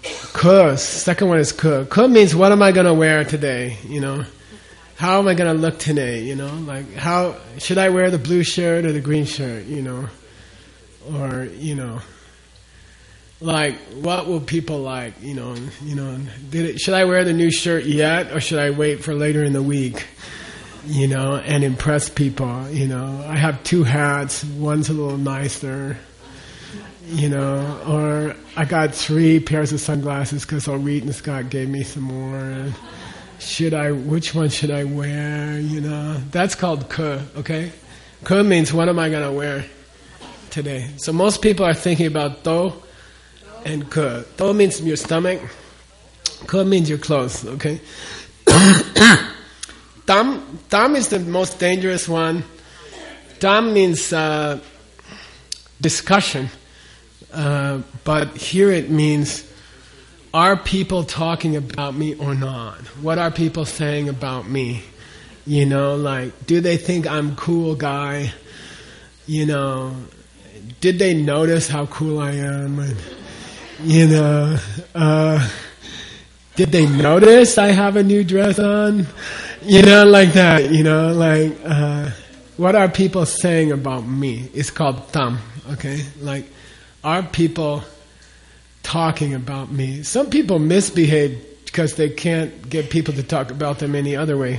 Ke. Second one is ke. Ke means what am I going to wear today? You know, how am I going to look today? You know, like how should I wear the blue shirt or the green shirt? You know, or you know, like what will people like? You know, should I wear the new shirt yet, or should I wait for later in the week? You know, and impress people. You know, I have 2 hats. One's a little nicer. You know, or I got 3 pairs of sunglasses because Orit and Scott gave me some more. Which one should I wear? You know, that's called ke, okay? Ke means what am I going to wear today? So most people are thinking about to and ke. To means your stomach. Ke means your clothes, okay? Tam is the most dangerous one. Tam means discussion. But here it means, are people talking about me or not? What are people saying about me? You know, like, do they think I'm cool guy? You know, did they notice how cool I am? And, you know, did they notice I have a new dress on? You know, like that, you know, like, what are people saying about me? It's called tam, okay? Like, are people talking about me? Some people misbehave because they can't get people to talk about them any other way.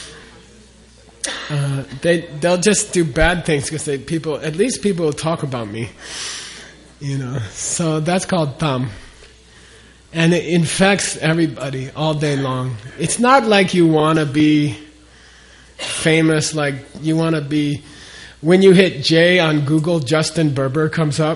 They'll just do bad things because at least people will talk about me. You know, so that's called tam. And it infects everybody all day long. It's not like you want to be famous, like you want to be... When you hit J on Google, Justin Bieber comes up.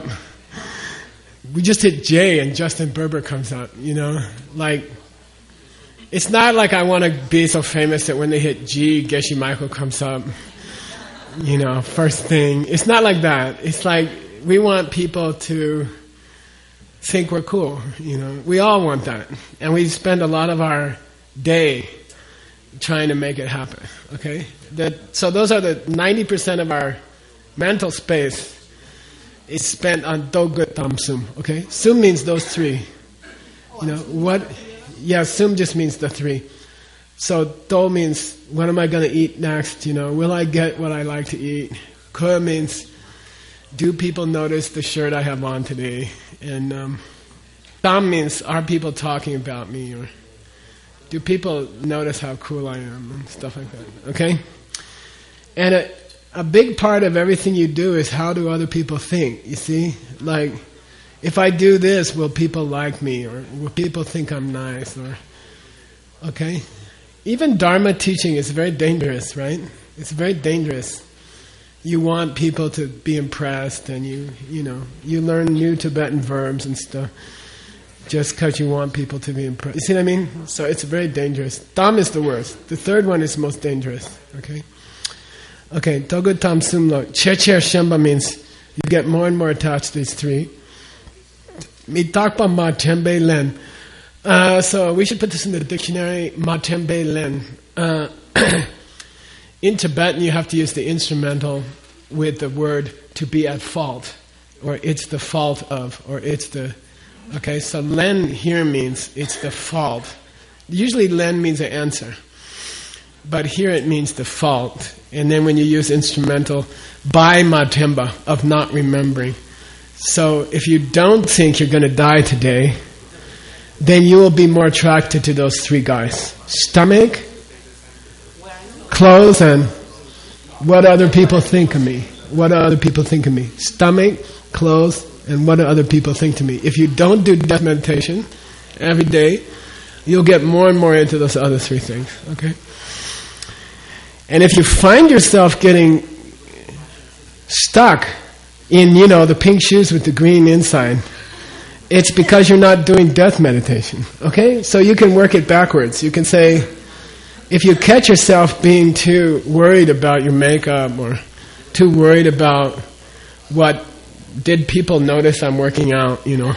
We just hit J and Justin Bieber comes up, you know? Like, it's not like I want to be so famous that when they hit G, Geshe Michael comes up, you know, first thing. It's not like that. It's like we want people to think we're cool, you know? We all want that. And we spend a lot of our day trying to make it happen, okay? So those are the 90% of our mental space is spent on do, good, tam, sum. Okay, sum means those 3. You know what? Yeah, sum just means the 3. So do means what am I going to eat next? You know, will I get what I like to eat? Ke means do people notice the shirt I have on today? And tam means are people talking about me, or do people notice how cool I am and stuff like that? Okay, and a big part of everything you do is how do other people think, you see? Like, if I do this, will people like me? Or will people think I'm nice? Or, okay? Even Dharma teaching is very dangerous, right? It's very dangerous. You want people to be impressed, and you know, you learn new Tibetan verbs and stuff just because you want people to be impressed. You see what I mean? So it's very dangerous. Tam is the worst. The third one is most dangerous, okay? Okay, Togu Tam Sum Lo. Che Che Shemba means you get more and more attached to these 3. Mitakpa Ma Tembe Len. So we should put this in the dictionary. Ma Tembe Len. In Tibetan you have to use the instrumental with the word to be at fault, or it's the fault of, or it's the... Okay, so Len here means it's the fault. Usually Len means an answer. But here it means the fault. And then when you use instrumental, by matemba, of not remembering. So if you don't think you're going to die today, then you will be more attracted to those 3 guys. Stomach, clothes, and what other people think of me. What do other people think of me? Stomach, clothes, and what do other people think to me. If you don't do death meditation every day, you'll get more and more into those other 3 things. Okay? And if you find yourself getting stuck in, you know, the pink shoes with the green inside, it's because you're not doing death meditation. Okay? So you can work it backwards. You can say, if you catch yourself being too worried about your makeup, or too worried about what did people notice I'm working out, you know,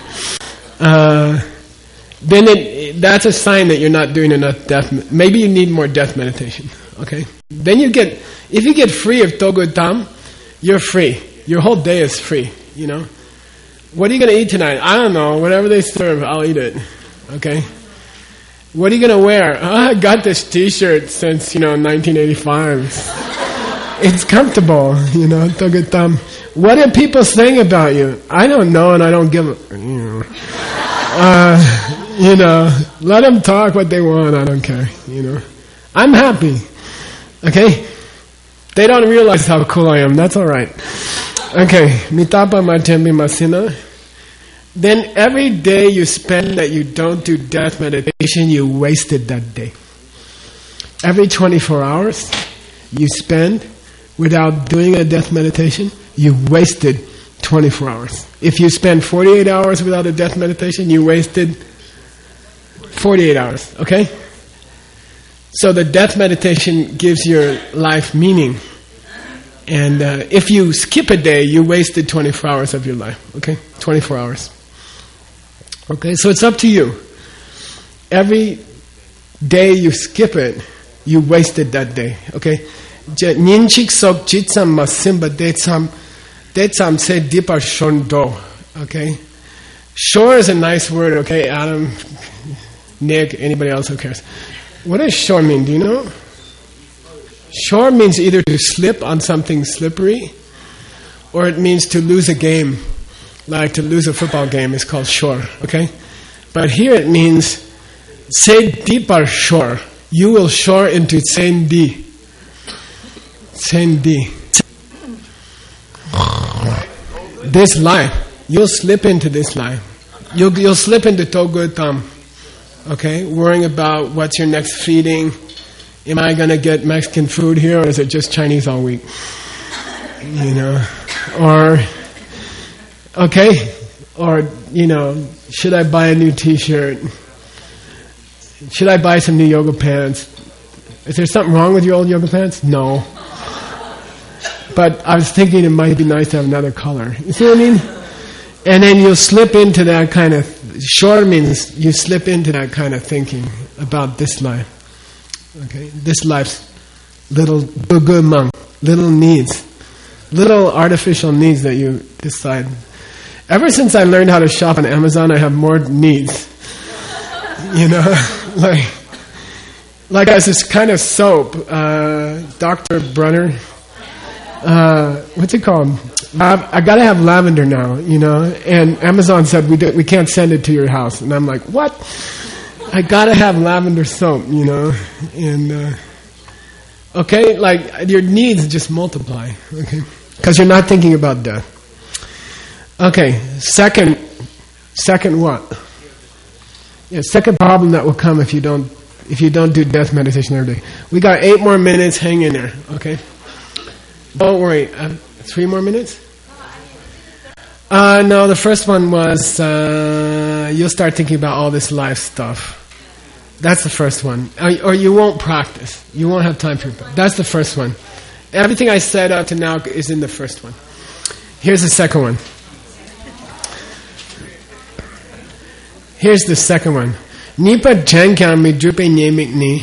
then that's a sign that you're not doing enough death. Maybe you need more death meditation. Okay? Then if you get free of Togu Tam, you're free. Your whole day is free, you know. What are you going to eat tonight? I don't know. Whatever they serve, I'll eat it. Okay? What are you going to wear? I got this t-shirt since, 1985. It's comfortable, Togetam. What are people saying about you? I don't know, and I don't give a... let them talk what they want. I don't care, I'm happy. Okay? They don't realize how cool I am. That's all right. Okay. Mitapa matembi masina. Then every day you spend that you don't do death meditation, you wasted that day. Every 24 hours you spend without doing a death meditation, you wasted 24 hours. If you spend 48 hours without a death meditation, you wasted 48 hours. Okay? So the death meditation gives your life meaning. And if you skip a day, you wasted 24 hours of your life. Okay? 24 hours. Okay? So it's up to you. Every day you skip it, you wasted that day. Okay? Ninchik sok jitsam masimba detsam se dipa shondo. Okay? Shore is a nice word, okay? Adam, Nick, anybody else who cares. What does shore mean? Do you know? Shore means either to slip on something slippery, or it means to lose a game. Like to lose a football game is called shore, okay? But here it means, say deeper shore. You will shore into Sendi. Sendi. This life. You'll slip into this life. You'll slip into Togutam. Okay? Worrying about what's your next feeding. Am I going to get Mexican food here, or is it just Chinese all week? Or, okay? Or, should I buy a new t-shirt? Should I buy some new yoga pants? Is there something wrong with your old yoga pants? No. But I was thinking it might be nice to have another color. You see what I mean? And then you'll slip into that kind of... Shore means you slip into that kind of thinking about this life. Okay? This life's little gugumang, little needs. Little artificial needs that you decide. Ever since I learned how to shop on Amazon, I have more needs. Like as this kind of soap, Dr. Brunner, what's it called? I gotta have lavender now, and Amazon said we can't send it to your house. And I'm like, what? I gotta have lavender soap, and, okay, like your needs just multiply, okay? Because you're not thinking about death. Okay, second what? Yeah, second problem that will come if you don't do death meditation every day. We got 8 more minutes. Hang in there, okay? Don't worry. 3 more minutes? No, the first one was you'll start thinking about all this life stuff. That's the first one. Or you won't practice. You won't have time for it. That's the first one. Everything I said up to now is in the first one. Here's the second one. Here's the second one. Nipa Jankan mi drupe nyemik ni.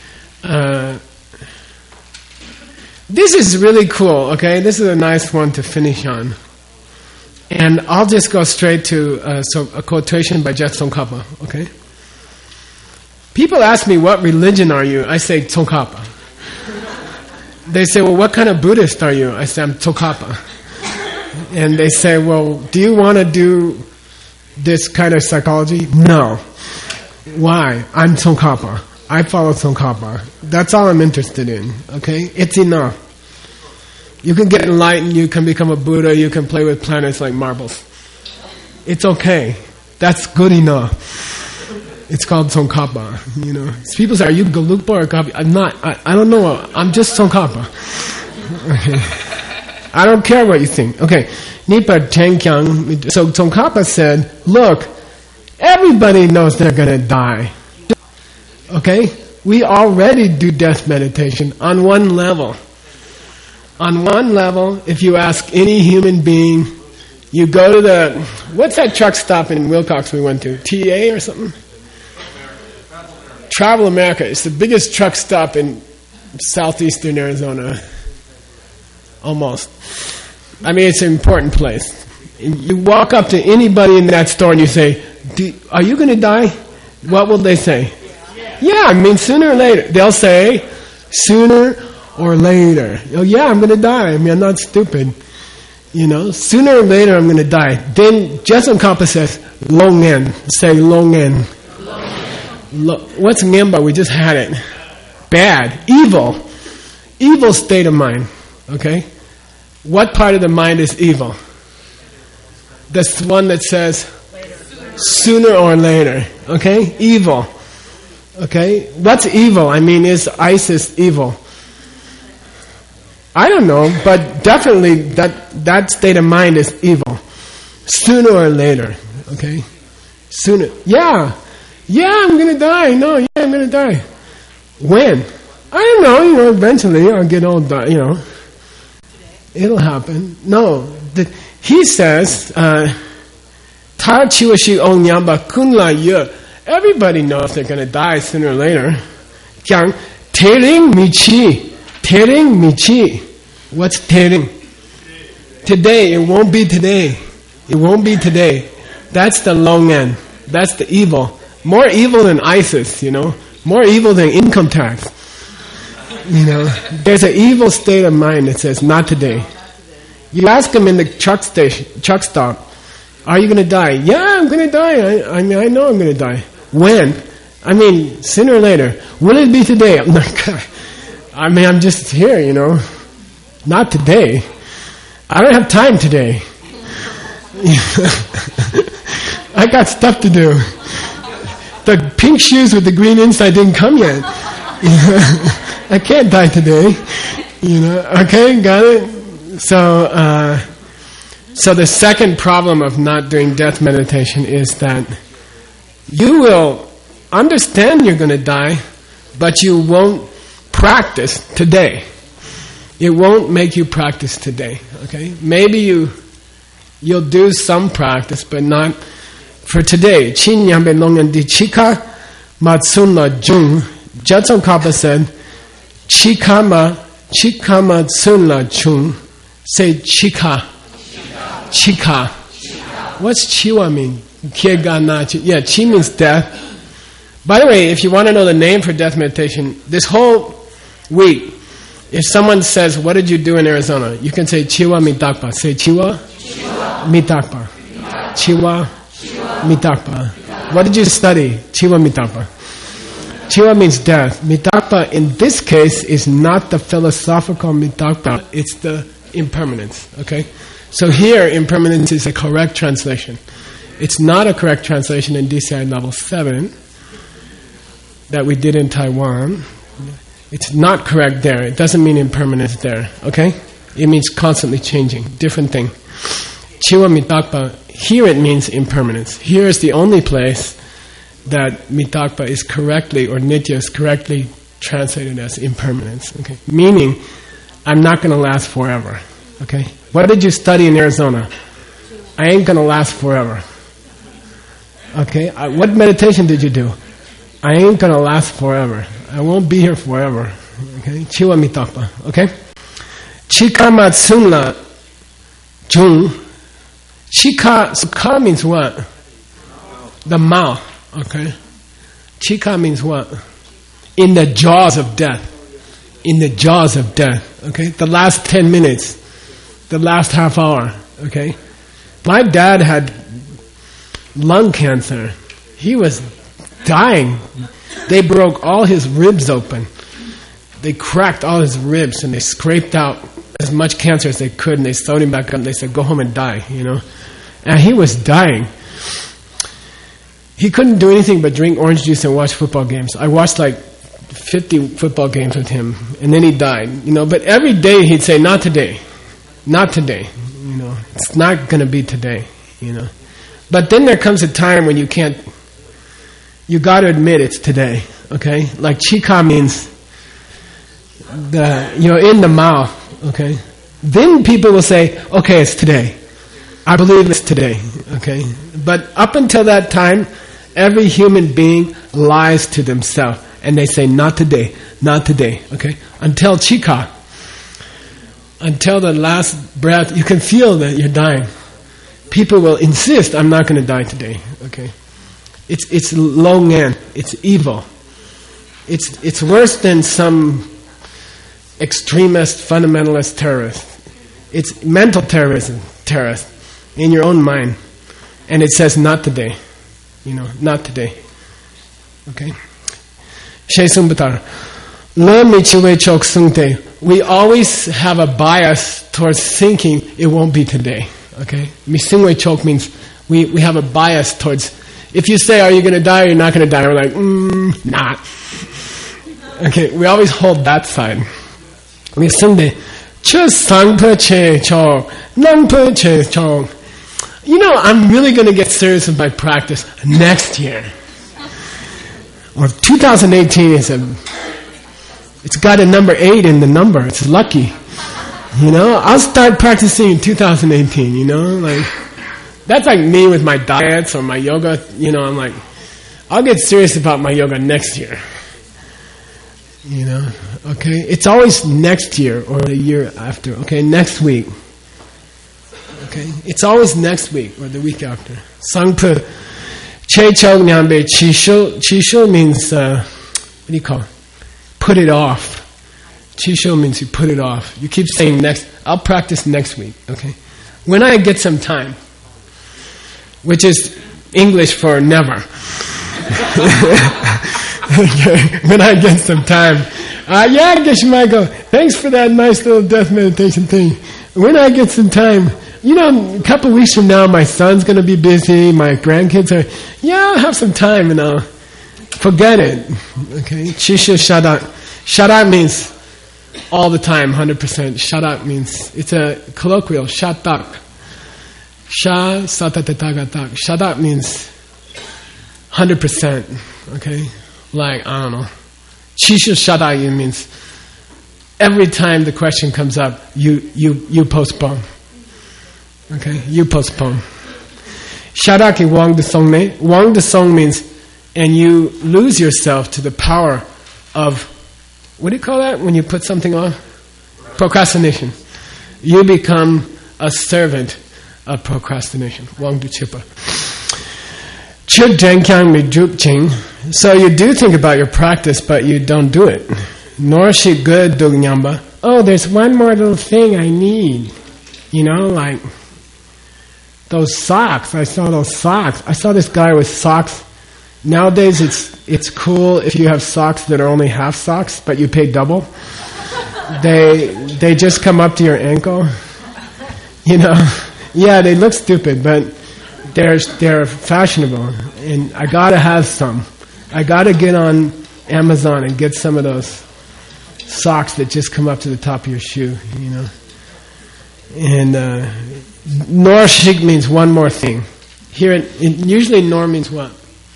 This is really cool, okay? This is a nice one to finish on. And I'll just go straight to a quotation by Jeff Tsongkhapa, okay? People ask me, what religion are you? I say, Tsongkhapa. They say, well, what kind of Buddhist are you? I say, I'm Tsongkhapa. And they say, well, do you want to do this kind of psychology? No. Why? I'm Tsongkhapa. I follow Tsongkhapa. That's all I'm interested in, okay? It's enough. You can get enlightened, you can become a Buddha, you can play with planets like marbles. It's okay. That's good enough. It's called Tsongkhapa, People say, are you Gelugpa or Kapi? I'm not. I don't know. I'm just Tsongkhapa. Okay. I don't care what you think. Okay. Nipa Tenkyang. So Tsongkhapa said, look, everybody knows they're going to die. Okay? We already do death meditation on one level. On one level, if you ask any human being, you go to what's that truck stop in Wilcox we went to? TA or something? Travel America. It's the biggest truck stop in southeastern Arizona. Almost. I mean, it's an important place. You walk up to anybody in that store and you say, are you going to die? What will they say? Yeah, I mean sooner or later. They'll say sooner or later. Oh yeah, I'm going to die. I mean, I'm not stupid. You know, sooner or later I'm going to die. Then Jesongkapa says, Longen. Say Longen. What's Ngemba? We just had it. Bad. Evil. Evil state of mind. Okay? What part of the mind is evil? That's the one that says sooner or later. Okay? Evil. Okay? What's evil? I mean, is ISIS evil? I don't know, but definitely that state of mind is evil. Sooner or later. Okay? Sooner. Yeah, I'm going to die. No, yeah, I'm going to die. When? I don't know, eventually I'll get old, it'll happen. No, he says, Tar chiwashi ong nyamba kunla ye. Everybody knows they're going to die sooner or later. Kyang tering michi. Tering michi. What's tering? Today, it won't be today. It won't be today. That's the long end. That's the evil. More evil than ISIS, More evil than income tax. There's an evil state of mind that says, not today. You ask them in the truck stop, are you going to die? Yeah, I'm going to die. I mean, I know I'm going to die. When? I mean, sooner or later. Will it be today? I'm not, I mean, I'm just here, Not today. I don't have time today. I got stuff to do. The pink shoes with the green inside didn't come yet. I can't die today. Okay, got it? So the second problem of not doing death meditation is that you will understand you're going to die, but you won't practice today. It won't make you practice today. Okay? Maybe you'll do some practice, but not for today. Chin Yambe Longan Di Chika Matsunla Jung. Jesongkapa said, Chikama Tsunla Chung. Say Chika. Chika. What's Chiwa mean? Yeah, Chi means death. By the way, if you want to know the name for death meditation, this whole week, if someone says, what did you do in Arizona? You can say Chiwa Mitakpa. Say Chiwa Mitakpa. Chiwa Mitakpa. What did you study? Chiwa Mitakpa. Chiwa means death. Mitakpa in this case is not the philosophical mitakpa, it's the impermanence. Okay? So here, impermanence is a correct translation. It's not a correct translation in DCI level 7 that we did in Taiwan. It's not correct there. It doesn't mean impermanence there. Okay? It means constantly changing. Different thing. Chiwa mitakpa, here it means impermanence. Here is the only place that mitakpa is correctly, or nitya is correctly translated as impermanence. Okay? Meaning, I'm not going to last forever. Okay? What did you study in Arizona? I ain't going to last forever. Okay? What meditation did you do? I ain't going to last forever. I won't be here forever. Okay? Chiwa mitakpa. Okay? Chika matsunla jung. Chika, so ka means what? The mouth. Okay? Chika means what? In the jaws of death. In the jaws of death. Okay? The last 10 minutes. The last half hour. Okay? My dad had lung cancer. He was dying. They broke all his ribs open. They cracked all his ribs and they scraped out as much cancer as they could and they sewed him back up and they said, go home and die, And he was dying. He couldn't do anything but drink orange juice and watch football games. I watched like 50 football games with him, and then he died. But every day he'd say, "Not today, not today." It's not going to be today. But then there comes a time when you can't. You got to admit it's today. Okay, like chika means in the mouth. Okay, then people will say, "Okay, it's today. I believe it's today." Okay, but up until that time, every human being lies to themselves. And they say, not today, not today. Okay? Until chika. Until the last breath, you can feel that you're dying. People will insist, I'm not going to die today. Okay? It's longan. It's evil. It's worse than some extremist, fundamentalist terrorist. It's mental terrorism, terrorist, in your own mind. And it says, not today. Not today. Okay? We always have a bias towards thinking it won't be today. Okay? Misingwe chok means we have a bias towards, if you say, are you going to die or you're not going to die? We're like, not. Okay, we always hold that side. Misingwe I'm really going to get serious with my practice next year. Or 2018 it's got a number 8 in the number. It's lucky. I'll start practicing in 2018, that's like me with my diets or my yoga, I'm like, I'll get serious about my yoga next year. Okay? It's always next year or the year after. Okay, next week. Okay? It's always next week or the week after. Sangpa Che Chog Nyambe Chisho. Chisho means, what do you call it? Put it off. Chisho means you put it off. You keep saying next. I'll practice next week. Okay? When I get some time. Which is English for never. When I get some time. Yeah, Geshe-michael, thanks for that nice little death meditation thing. When I get some time, a couple of weeks from now, my son's going to be busy, my grandkids are, I'll have some time and I'll forget it. Okay? Chisho shadak. Shadak means all the time, 100%. Shadak means, it's a colloquial, shatak. Sha satatagatak. Shadak means 100%. Okay? Like, I don't know. Chisho shadayi means every time the question comes up, you postpone. Okay? You postpone. Shadaki wang de song ne. Wang de song means, and you lose yourself to the power of, what do you call that when you put something off? Procrastination. You become a servant of procrastination. Wang du chipa. So you do think about your practice, but you don't do it. Nor she good dugyamba. Oh, there's one more little thing I need. Like those socks. I saw those socks. I saw this guy with socks. Nowadays it's cool if you have socks that are only half socks, but you pay double. They just come up to your ankle. Yeah, they look stupid, but they're fashionable, and I gotta have some. I gotta get on Amazon and get some of those socks that just come up to the top of your shoe, And nor shik means one more thing. Here, usually nor means what?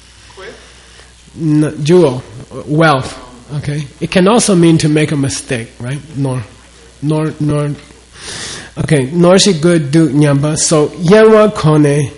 Jewel, wealth. Okay, it can also mean to make a mistake, right? Nor. Okay, nor shik good do nyamba. So yanwa kone.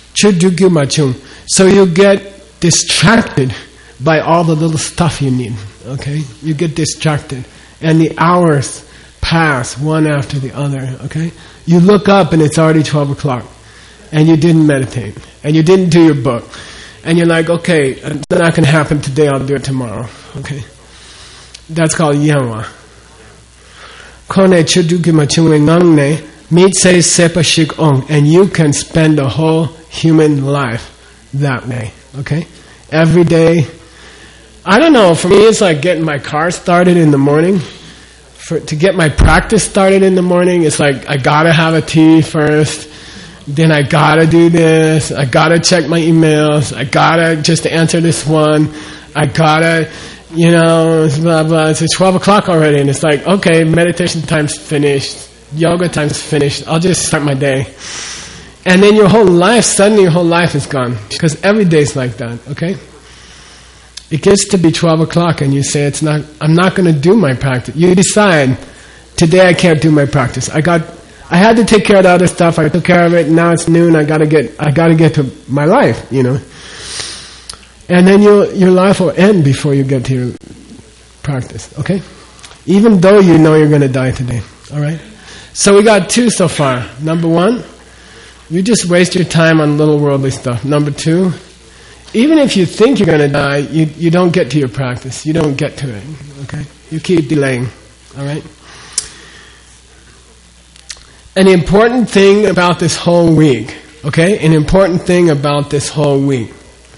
So you get distracted by all the little stuff you need. Okay? You get distracted. And the hours pass one after the other. Okay? You look up and it's already 12 o'clock. And you didn't meditate. And you didn't do your book. And you're like, okay, it's not going to happen today, I'll do it tomorrow. Okay? That's called yanwa. Kone chuduki machungwe ngangne. Meet say sepa shik ong. And you can spend the whole human life that way. Okay? Every day. I don't know, for me it's like getting my car started in the morning. To get my practice started in the morning, it's like I gotta have a tea first. Then I gotta do this. I gotta check my emails. I gotta just answer this one. I gotta, blah, blah. It's 12 o'clock already, and it's like, okay, meditation time's finished. Yoga time's finished. I'll just start my day. And then suddenly your whole life is gone. Because every day's like that, okay? It gets to be 12 o'clock and you say, I'm not going to do my practice. You decide, today I can't do my practice. I had to take care of the other stuff. I took care of it. Now it's noon. I got to get to my life, And then your life will end before you get to your practice, okay? Even though you know you're going to die today, all right? So we got 2 so far. Number 1, you just waste your time on little worldly stuff. Number 2, even if you think you're going to die, you don't get to your practice. You don't get to it. Okay? You keep delaying. All right? An important thing about this whole week. Okay? An important thing about this whole week.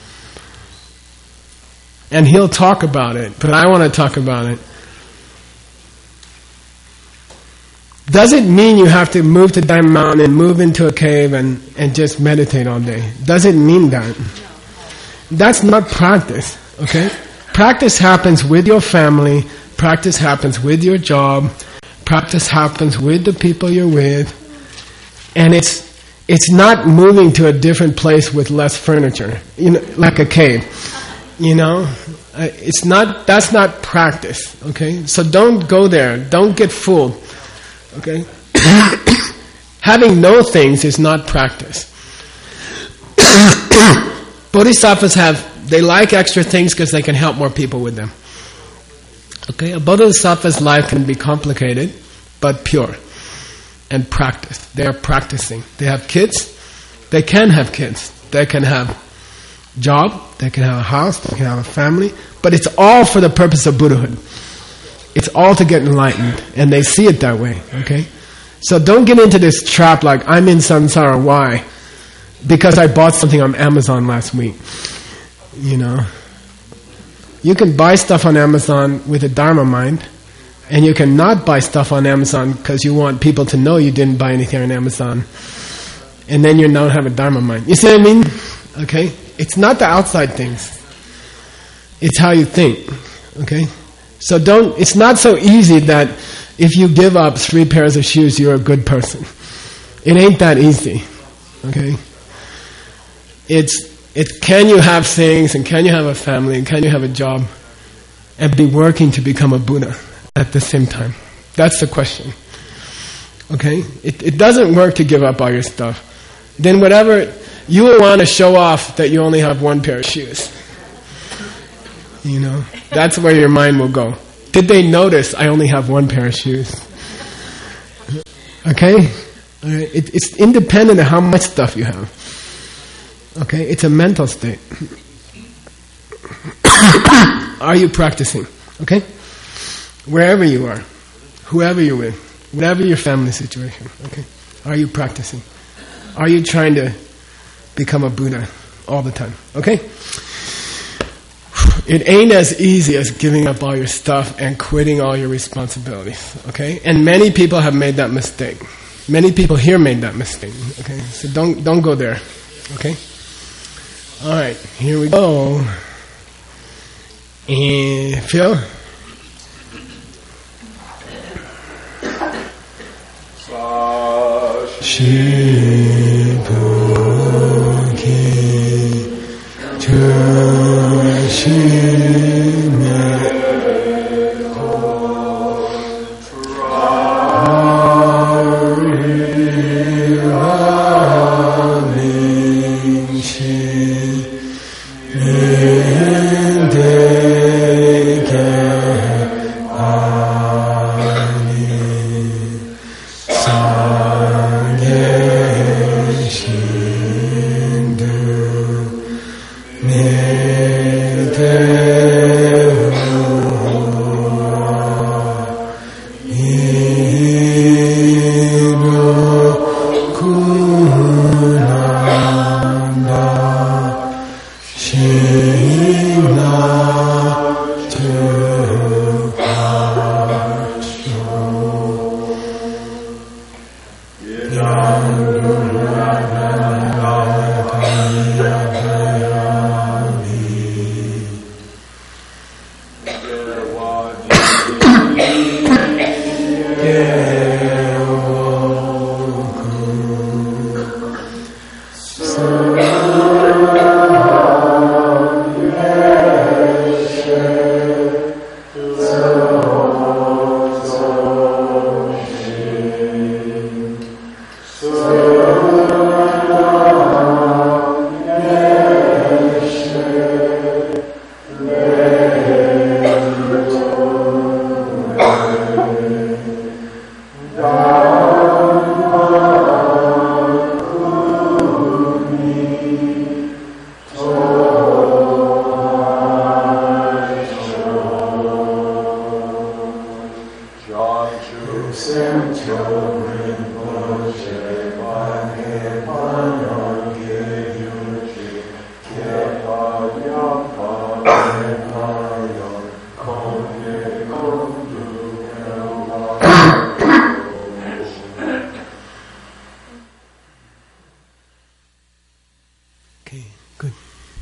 And he'll talk about it, but I want to talk about it. Does it mean you have to move to Diamond Mountain and move into a cave and just meditate all day? Does it mean that? That's not practice, okay? Practice happens with your family, practice happens with your job, practice happens with the people you're with, and it's not moving to a different place with less furniture, like a cave. That's not practice, okay? So don't go there, don't get fooled. Okay? Having no things is not practice. Bodhisattvas they like extra things because they can help more people with them. Okay? A bodhisattva's life can be complicated, but pure. And practice. They are practicing. They have kids. They can have kids. They can have a job. They can have a house. They can have a family. But it's all for the purpose of Buddhahood. It's all to get enlightened, and they see it that way, okay? So don't get into this trap like, I'm in samsara, why? Because I bought something on Amazon last week. You can buy stuff on Amazon with a Dharma mind, and you can not buy stuff on Amazon because you want people to know you didn't buy anything on Amazon, and then you don't have a Dharma mind. You see what I mean? Okay? It's not the outside things. It's how you think, okay? So it's not so easy that if you give up 3 pairs of shoes, you're a good person. It ain't that easy. Okay? It's can you have things, and can you have a family, and can you have a job, and be working to become a Buddha at the same time? That's the question. Okay? It doesn't work to give up all your stuff. Then whatever, you will want to show off that you only have 1 pair of shoes. That's where your mind will go. Did they notice I only have 1 pair of shoes? Okay? It's independent of how much stuff you have. Okay? It's a mental state. Are you practicing? Okay? Wherever you are, whoever you're with, whatever your family situation, okay? Are you practicing? Are you trying to become a Buddha all the time? Okay? It ain't as easy as giving up all your stuff and quitting all your responsibilities, okay? And many people have made that mistake. Many people here made that mistake, okay? So don't go there, okay? All right, here we go. And Phil?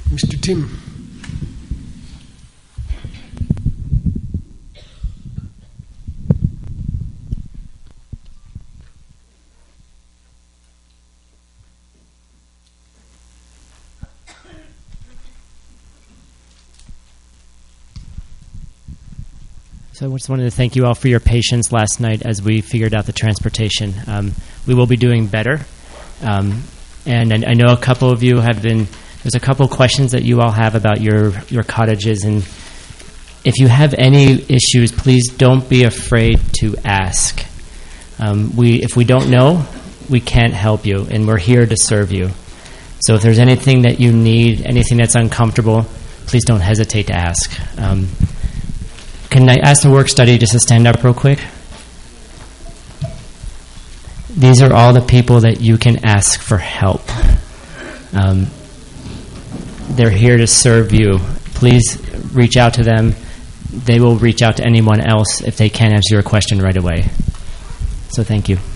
Mr. Tim. So I just wanted to thank you all for your patience last night as we figured out the transportation. We will be doing better. And I know a couple of you have been, there's a couple of questions that you all have about your cottages. And if you have any issues, please don't be afraid to ask. If we don't know, we can't help you, and we're here to serve you. So if there's anything that you need, anything that's uncomfortable, please don't hesitate to ask. Can I ask the work study just to stand up real quick? These are all the people that you can ask for help. They're here to serve you. Please reach out to them. They will reach out to anyone else if they can't answer your question right away. So thank you.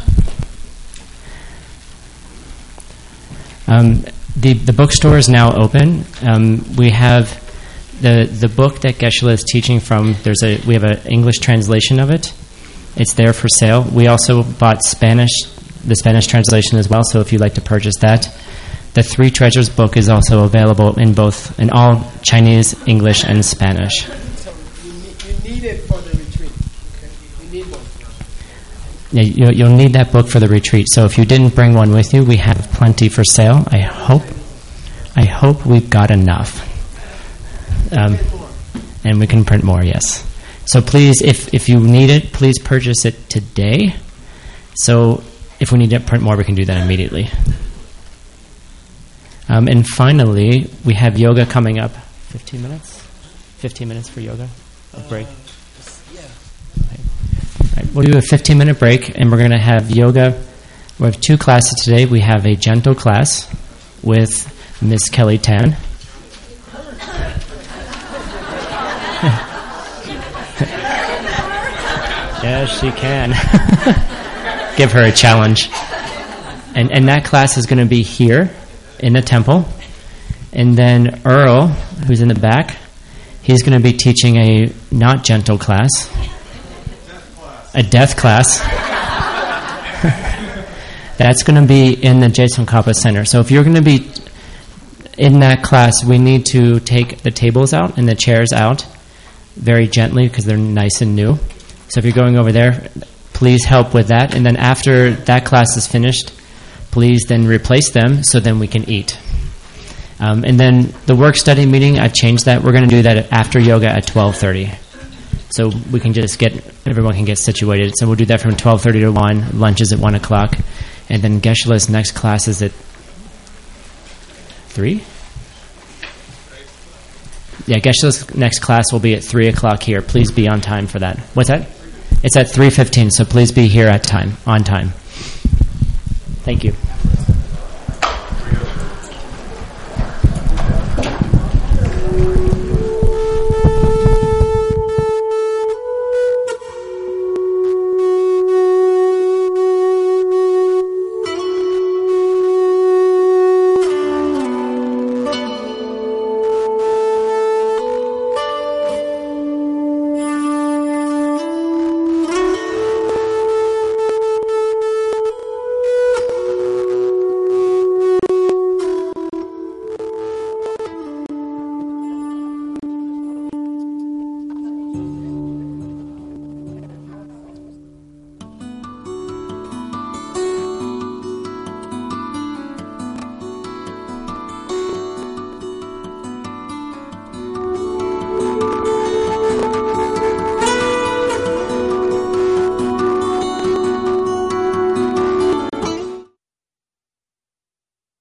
The bookstore is now open. We have the book that Geshe-la is teaching from. We have an English translation of it. It's there for sale. We also bought the Spanish translation as well. So if you'd like to purchase that, the Three Treasures book is also available in all Chinese, English, and Spanish. So you need it for the retreat. Okay, you need one. Yeah, you'll need that book for the retreat. So if you didn't bring one with you, we have plenty for sale. I hope we've got enough. And we can print more, yes. So please, if you need it, please purchase it today. So if we need to print more, we can do that immediately. And finally, we have yoga coming up. 15 minutes? 15 minutes for yoga? A break? Yeah. Okay. Right, we'll do a 15-minute break, and we're going to have yoga. We have 2 classes today. We have a gentle class with Miss Kelly Tan. Yes, she can. Give her a challenge. And that class is going to be here in the temple. And then Earl, who's in the back, he's going to be teaching a not gentle class. A death class. That's going to be in the Tsongkhapa Center. So if you're going to be in that class, we need to take the tables out and the chairs out very gently because they're nice and new. So if you're going over there, please help with that. And then after that class is finished, please then replace them so then we can eat. And then the work-study meeting, I've changed that. We're going to do that after yoga at 12:30. So we can just everyone can get situated. So we'll do that from 12:30 to 1. Lunch is at 1 o'clock. And then Geshe-la's next class is at 3? Yeah, Geshe-la's next class will be at 3 o'clock here. Please be on time for that. What's that? It's at 3:15, so please be here on time. Thank you.